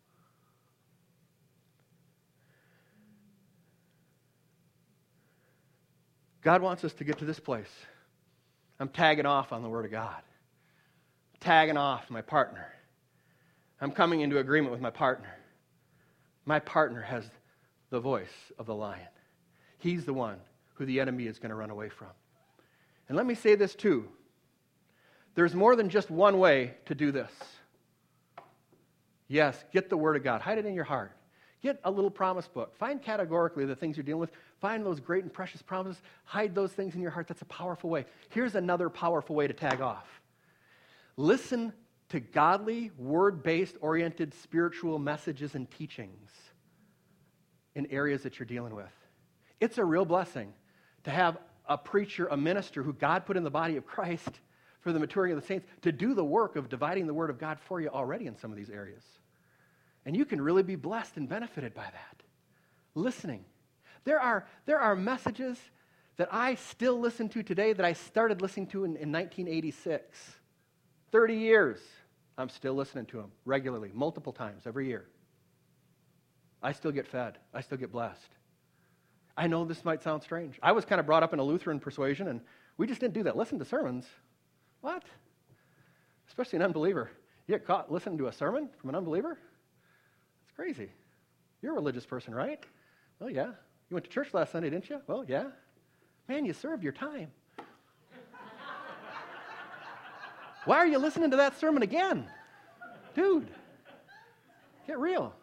God wants us to get to this place. I'm tagging off on the Word of God. Tagging off my partner. I'm coming into agreement with my partner. My partner has the voice of the lion. He's the one who the enemy is going to run away from. And let me say this too. There's more than just one way to do this. Yes, get the Word of God. Hide it in your heart. Get a little promise book. Find categorically the things you're dealing with. Find those great and precious promises. Hide those things in your heart. That's a powerful way. Here's another powerful way to tag off. Listen to godly, word-based, oriented spiritual messages and teachings in areas that you're dealing with. It's a real blessing to have a preacher, a minister who God put in the body of Christ for the maturing of the saints to do the work of dividing the Word of God for you already in some of these areas. And you can really be blessed and benefited by that. Listening. There are, there are messages that I still listen to today that I started listening to in, in nineteen eighty-six. thirty years. I'm still listening to them regularly, multiple times every year. I still get fed. I still get blessed. I know this might sound strange. I was kind of brought up in a Lutheran persuasion, and we just didn't do that. Listen to sermons. What? Especially an unbeliever. You get caught listening to a sermon from an unbeliever? It's crazy. You're a religious person, right? Well, yeah. You went to church last Sunday, didn't you? Well, yeah. Man, you served your time. Why are you listening to that sermon again? Dude, get real.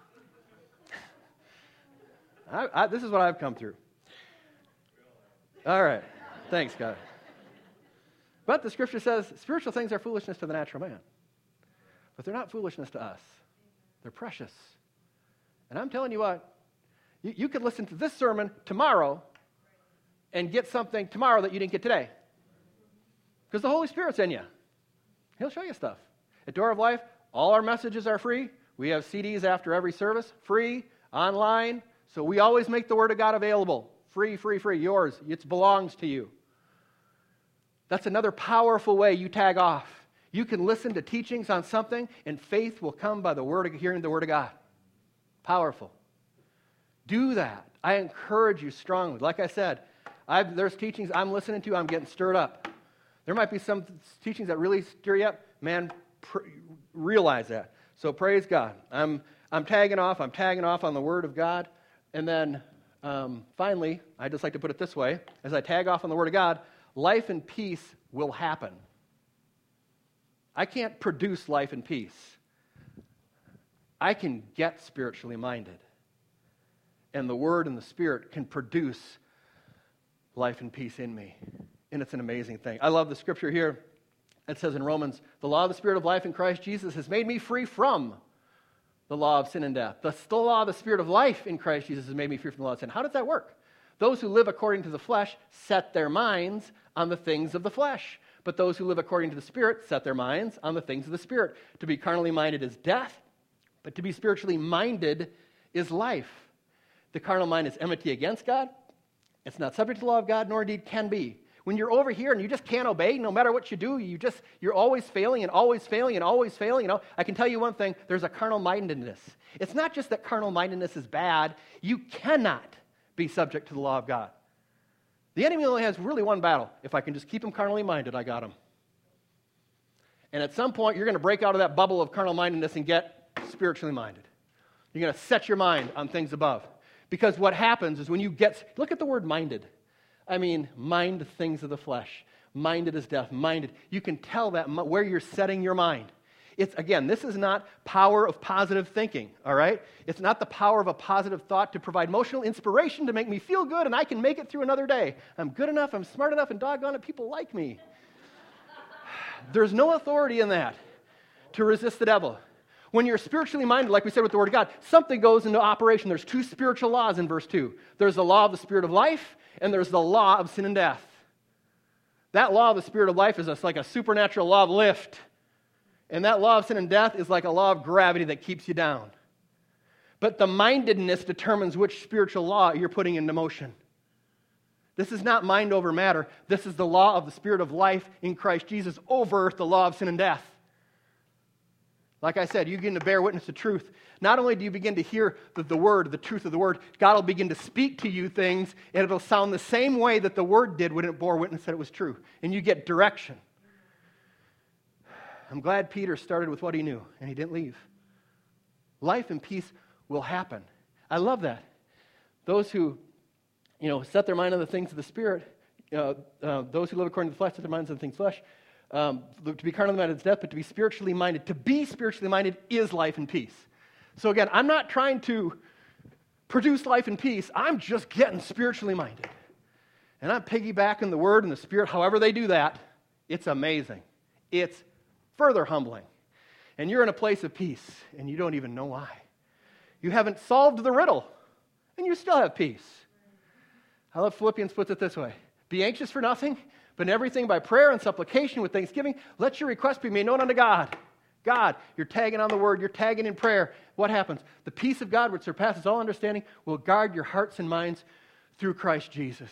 I, I, this is what I've come through. All right. Thanks, God. But the Scripture says spiritual things are foolishness to the natural man. But they're not foolishness to us. They're precious. And I'm telling you what, you, you could listen to this sermon tomorrow and get something tomorrow that you didn't get today. Because the Holy Spirit's in you. He'll show you stuff. At Door of Life, all our messages are free. We have C Ds after every service, free, online. So we always make the Word of God available. Free, free, free. Yours. It belongs to you. That's another powerful way you tag off. You can listen to teachings on something, and faith will come by the word of hearing the Word of God. Powerful. Do that. I encourage you strongly. Like I said, I've, there's teachings I'm listening to, I'm getting stirred up. There might be some teachings that really stir you up. Man, pr- realize that. So praise God. I'm I'm tagging off. I'm tagging off on the Word of God. And then um, finally, I just like to put it this way. As I tag off on the Word of God, life and peace will happen. I can't produce life and peace. I can get spiritually minded. And the Word and the Spirit can produce life and peace in me. And it's an amazing thing. I love the scripture here It says in Romans, the law of the Spirit of life in Christ Jesus has made me free from the law of sin and death. The, the law of the Spirit of life in Christ Jesus has made me free from the law of sin. How does that work? Those who live according to the flesh set their minds on the things of the flesh. But those who live according to the Spirit set their minds on the things of the Spirit. To be carnally minded is death, but to be spiritually minded is life. The carnal mind is enmity against God. It's not subject to the law of God, nor indeed can be. When you're over here and you just can't obey, no matter what you do, you just, you're always failing and always failing and always failing. You know, I can tell you one thing, there's a carnal mindedness. It's not just that carnal mindedness is bad. You cannot be subject to the law of God. The enemy only has really one battle. If I can just keep him carnally minded, I got him. And at some point, you're going to break out of that bubble of carnal mindedness and get spiritually minded. You're going to set your mind on things above. Because what happens is when you get, look at the word minded. I mean, mind things of the flesh. Minded is death. Minded. You can tell that where you're setting your mind. It's, again, this is not power of positive thinking, all right? It's not the power of a positive thought to provide emotional inspiration to make me feel good and I can make it through another day. I'm good enough, I'm smart enough, and doggone it, people like me. There's no authority in that to resist the devil. When you're spiritually minded, like we said with the Word of God, something goes into operation. There's two spiritual laws in verse two. There's the law of the Spirit of life, and there's the law of sin and death. That law of the Spirit of life is a, like a supernatural law of lift. And that law of sin and death is like a law of gravity that keeps you down. But the mindedness determines which spiritual law you're putting into motion. This is not mind over matter. This is the law of the Spirit of life in Christ Jesus over the law of sin and death. Like I said, you begin to bear witness to truth. Not only do you begin to hear the, the word, the truth of the word, God will begin to speak to you things, and it'll sound the same way that the word did when it bore witness that it was true. And you get direction. I'm glad Peter started with what he knew, and he didn't leave. Life and peace will happen. I love that. Those who, you know, set their mind on the things of the Spirit, uh, uh, those who live according to the flesh set their minds on the things of the flesh. Um, to be carnally minded is death, but to be spiritually minded, to be spiritually minded is life and peace. So again, I'm not trying to produce life and peace. I'm just getting spiritually minded. And I'm piggybacking the Word and the Spirit. However they do that, it's amazing. It's further humbling. And you're in a place of peace, and you don't even know why. You haven't solved the riddle, and you still have peace. I love Philippians puts it this way. Be anxious for nothing, but in everything by prayer and supplication with thanksgiving, let your request be made known unto God. God, you're tagging on the Word, you're tagging in prayer. What happens? The peace of God, which surpasses all understanding, will guard your hearts and minds through Christ Jesus.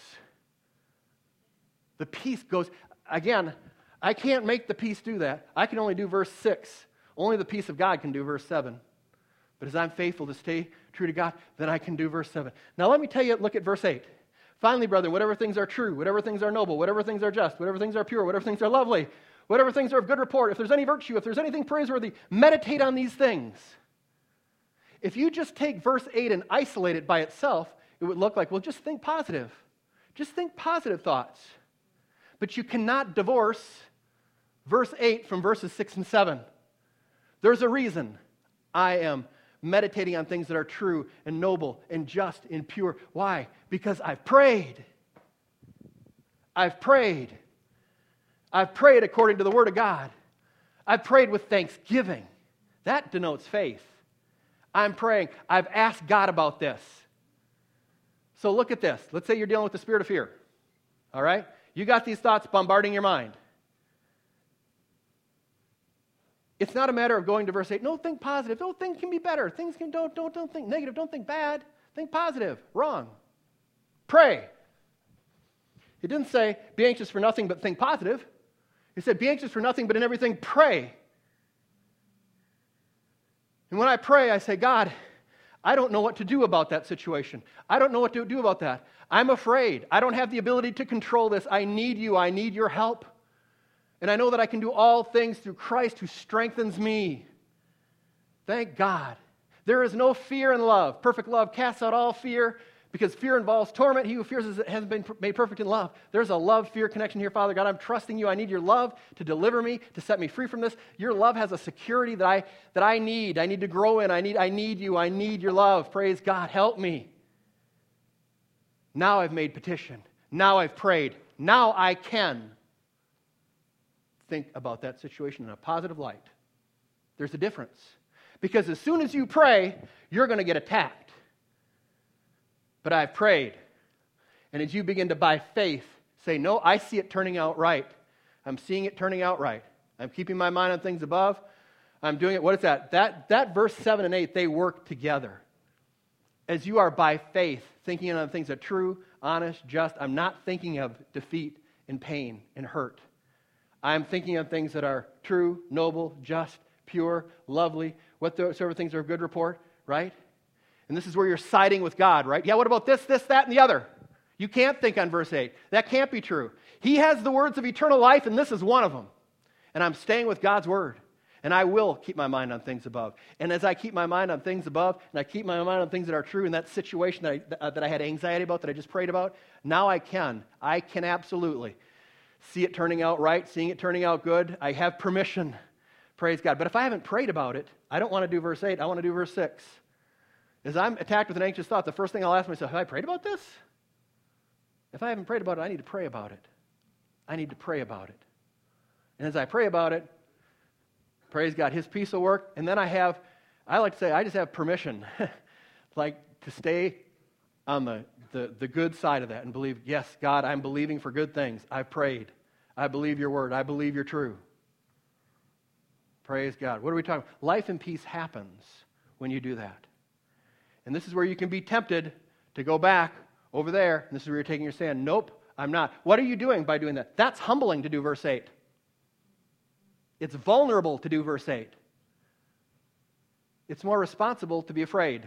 The peace goes, again, I can't make the peace do that. I can only do verse six. Only the peace of God can do verse seven. But as I'm faithful to stay true to God, then I can do verse seven. Now let me tell you, look at verse eight. Finally, brethren, whatever things are true, whatever things are noble, whatever things are just, whatever things are pure, whatever things are lovely, whatever things are of good report, if there's any virtue, if there's anything praiseworthy, meditate on these things. If you just take verse eight and isolate it by itself, it would look like, well, just think positive. Just think positive thoughts. But you cannot divorce verse eight from verses six and seven. There's a reason I am meditating on things that are true and noble and just and pure. Why? Because I've prayed. I've prayed. I've prayed according to the Word of God. I've prayed with thanksgiving. That denotes faith. I'm praying. I've asked God about this. So look at this. Let's say you're dealing with the spirit of fear. All right? You got these thoughts bombarding your mind. It's not a matter of going to verse eight. No, think positive. No, things can be better. Things can don't don't don't think negative. Don't think bad. Think positive. Wrong. Pray. It didn't say be anxious for nothing but think positive. It said be anxious for nothing but in everything pray. And when I pray, I say, God, I don't know what to do about that situation. I don't know what to do about that. I'm afraid. I don't have the ability to control this. I need you. I need your help. And I know that I can do all things through Christ who strengthens me. Thank God. There is no fear in love. Perfect love casts out all fear because fear involves torment. He who fears has been made perfect in love. There's a love-fear connection here, Father God. I'm trusting you. I need your love to deliver me, to set me free from this. Your love has a security that I that I need. I need to grow in. I need, I need you. I need your love. Praise God. Help me. Now I've made petition. Now I've prayed. Now I can think about that situation in a positive light. There's a difference. Because as soon as you pray, you're going to get attacked. But I've prayed. And as you begin to, by faith, say, no, I see it turning out right. I'm seeing it turning out right. I'm keeping my mind on things above. I'm doing it. What is that? That, that verse seven and eight, they work together. As you are by faith, thinking on things that are true, honest, just. I'm not thinking of defeat and pain and hurt. I'm thinking of things that are true, noble, just, pure, lovely, whatsoever things are of good report, right? And this is where you're siding with God, right? Yeah, what about this, this, that, and the other? You can't think on verse eight. That can't be true. He has the words of eternal life, and this is one of them. And I'm staying with God's word. And I will keep my mind on things above. And as I keep my mind on things above, and I keep my mind on things that are true in that situation that I, uh, that I had anxiety about, that I just prayed about, now I can. I can absolutely see it turning out right, seeing it turning out good. I have permission. Praise God. But if I haven't prayed about it, I don't want to do verse eight. I want to do verse six. As I'm attacked with an anxious thought, the first thing I'll ask myself, have I prayed about this? If I haven't prayed about it, I need to pray about it. I need to pray about it. And as I pray about it, praise God, His peace will work. And then I have, I like to say, I just have permission, like to stay on the, the, the good side of that and believe, yes, God, I'm believing for good things. I've prayed. I believe your word. I believe you're true. Praise God. What are we talking about? Life and peace happens when you do that. And this is where you can be tempted to go back over there. And this is where you're taking your stand. Nope, I'm not. What are you doing by doing that? That's humbling to do verse eight. It's vulnerable to do verse eight. It's more responsible to be afraid.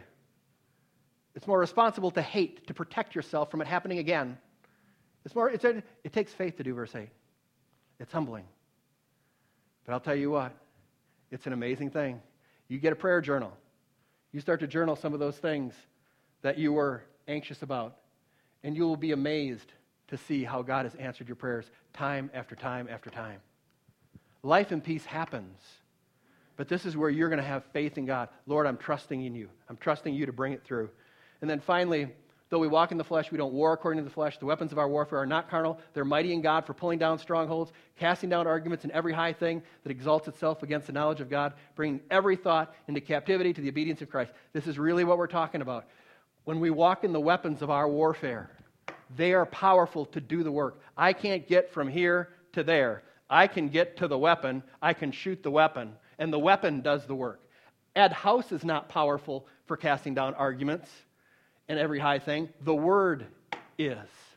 It's more responsible to hate, to protect yourself from it happening again. It's more. It's a, it takes faith to do verse eight. It's humbling. But I'll tell you what, it's an amazing thing. You get a prayer journal. You start to journal some of those things that you were anxious about, and you will be amazed to see how God has answered your prayers time after time after time. Life and peace happens. But this is where you're going to have faith in God. Lord, I'm trusting in you. I'm trusting you to bring it through. And then finally, though we walk in the flesh, we don't war according to the flesh. The weapons of our warfare are not carnal. They're mighty in God for pulling down strongholds, casting down arguments and every high thing that exalts itself against the knowledge of God, bringing every thought into captivity to the obedience of Christ. This is really what we're talking about. When we walk in the weapons of our warfare, they are powerful to do the work. I can't get from here to there. I can get to the weapon. I can shoot the weapon. And the weapon does the work. Ed House is not powerful for casting down arguments and every high thing. The Word is.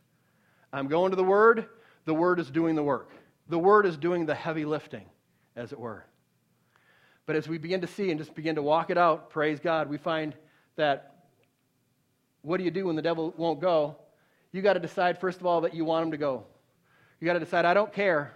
I'm going to the Word. The Word is doing the work. The Word is doing the heavy lifting, as it were. But as we begin to see and just begin to walk it out, praise God, we find that what do you do when the devil won't go? You got to decide, first of all, that you want him to go. You got to decide, I don't care.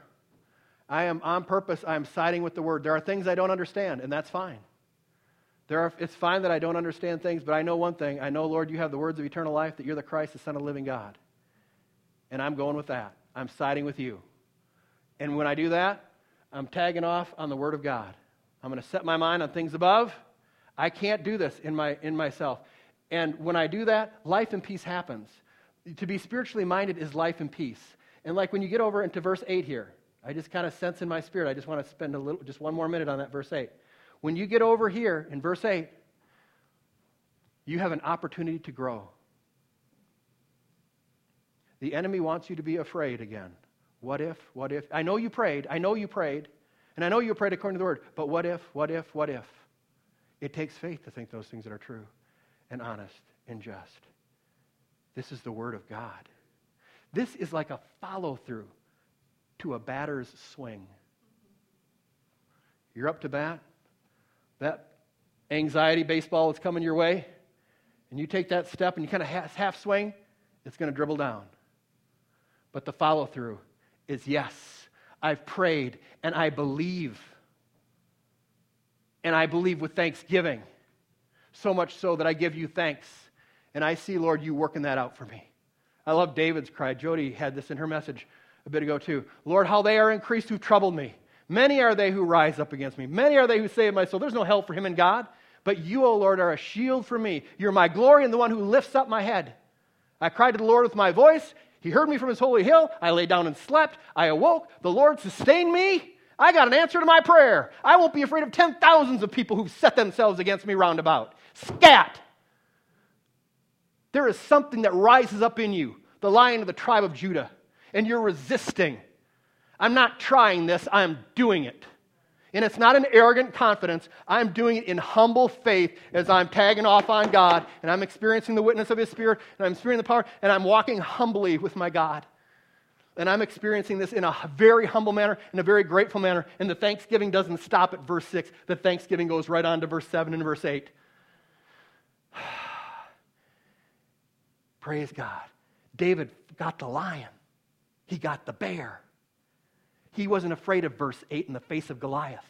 I am on purpose, I am siding with the Word. There are things I don't understand, and that's fine. There are, it's fine that I don't understand things, but I know one thing. I know, Lord, you have the words of eternal life, that you're the Christ, the Son of the living God. And I'm going with that. I'm siding with you. And when I do that, I'm tagging off on the Word of God. I'm going to set my mind on things above. I can't do this in my in myself. And when I do that, life and peace happens. To be spiritually minded is life and peace. And like when you get over into verse eight here, I just kind of sense in my spirit, I just want to spend a little, just one more minute on that verse eight. When you get over here in verse eight, you have an opportunity to grow. The enemy wants you to be afraid again. What if, what if? I know you prayed, I know you prayed, and I know you prayed according to the Word, but what if, what if, what if? It takes faith to think those things that are true and honest and just. This is the Word of God. This is like a follow-through to a batter's swing. You're up to bat. That anxiety baseball is coming your way, and you take that step and you kind of half, half swing, it's going to dribble down. But the follow-through is, yes, I've prayed and I believe. And I believe with thanksgiving. So much so that I give you thanks. And I see, Lord, you working that out for me. I love David's cry. Jody had this in her message a bit ago too. Lord, how they are increased who troubled me. Many are they who rise up against me. Many are they who say of my soul, there's no help for him in God. But you, O Lord, are a shield for me. You're my glory and the one who lifts up my head. I cried to the Lord with my voice. He heard me from his holy hill. I lay down and slept. I awoke. The Lord sustained me. I got an answer to my prayer. I won't be afraid of ten thousands of people who've set themselves against me round about. Scat! There is something that rises up in you, the Lion of the tribe of Judah, and you're resisting. I'm not trying this, I'm doing it. And it's not an arrogant confidence. I'm doing it in humble faith as I'm tagging off on God, and I'm experiencing the witness of His Spirit, and I'm experiencing the power, and I'm walking humbly with my God. And I'm experiencing this in a very humble manner, in a very grateful manner, and the thanksgiving doesn't stop at verse six. The thanksgiving goes right on to verse seven and verse eight. Praise God. David got the lion. He got the bear. He wasn't afraid of verse eight in the face of Goliath.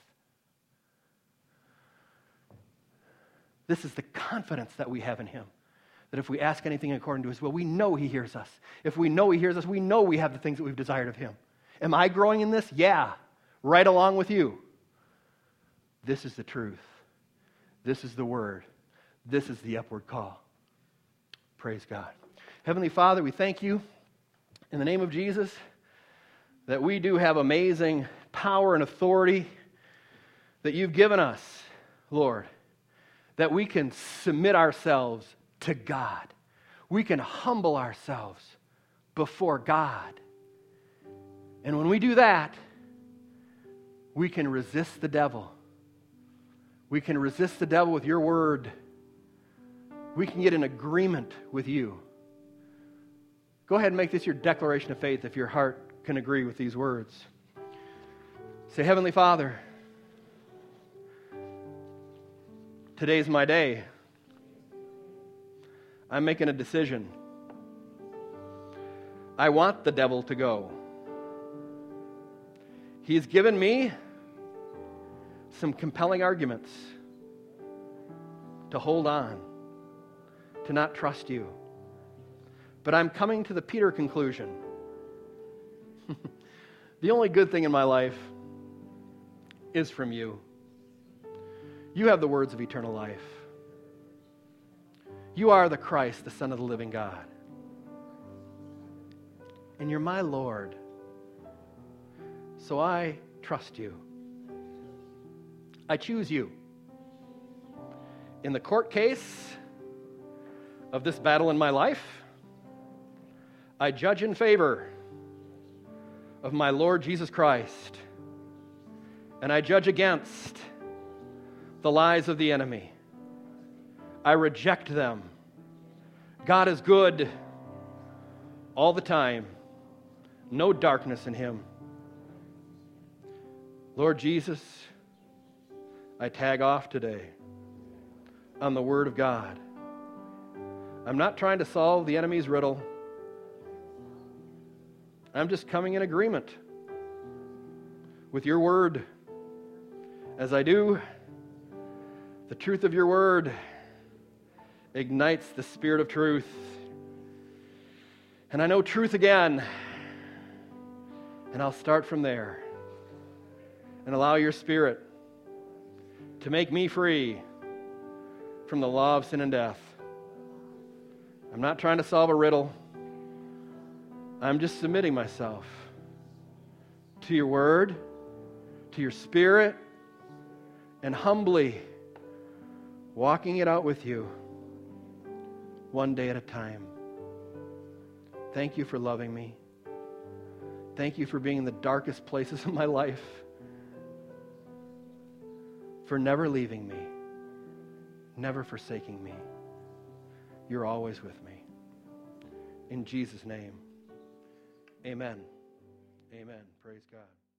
This is the confidence that we have in Him. That if we ask anything according to His will, we know He hears us. If we know He hears us, we know we have the things that we've desired of Him. Am I growing in this? Yeah. Right along with you. This is the truth. This is the Word. This is the upward call. Praise God. Heavenly Father, we thank You in the name of Jesus that we do have amazing power and authority that You've given us, Lord, that we can submit ourselves to God. We can humble ourselves before God. And when we do that, we can resist the devil. We can resist the devil with Your word. We can get in agreement with You. Go ahead and make this your declaration of faith if your heart can agree with these words. Say, Heavenly Father, today's my day. I'm making a decision. I want the devil to go. He's given me some compelling arguments to hold on, to not trust You. But I'm coming to the Peter conclusion. The only good thing in my life is from You. You have the words of eternal life. You are the Christ, the Son of the living God. And You're my Lord. So I trust You. I choose You. In the court case of this battle in my life, I judge in favor of my Lord Jesus Christ, and I judge against the lies of the enemy. I reject them. God is good all the time. No darkness in Him. Lord Jesus, I tag off today on the Word of God. I'm not trying to solve the enemy's riddle. I'm just coming in agreement with Your word. As I do, the truth of Your word ignites the spirit of truth. And I know truth again. And I'll start from there and allow Your Spirit to make me free from the law of sin and death. I'm not trying to solve a riddle. I'm just submitting myself to Your word, to Your Spirit, and humbly walking it out with You one day at a time. Thank You for loving me. Thank You for being in the darkest places of my life, for never leaving me, never forsaking me. You're always with me. In Jesus' name. Amen. Amen. Praise God.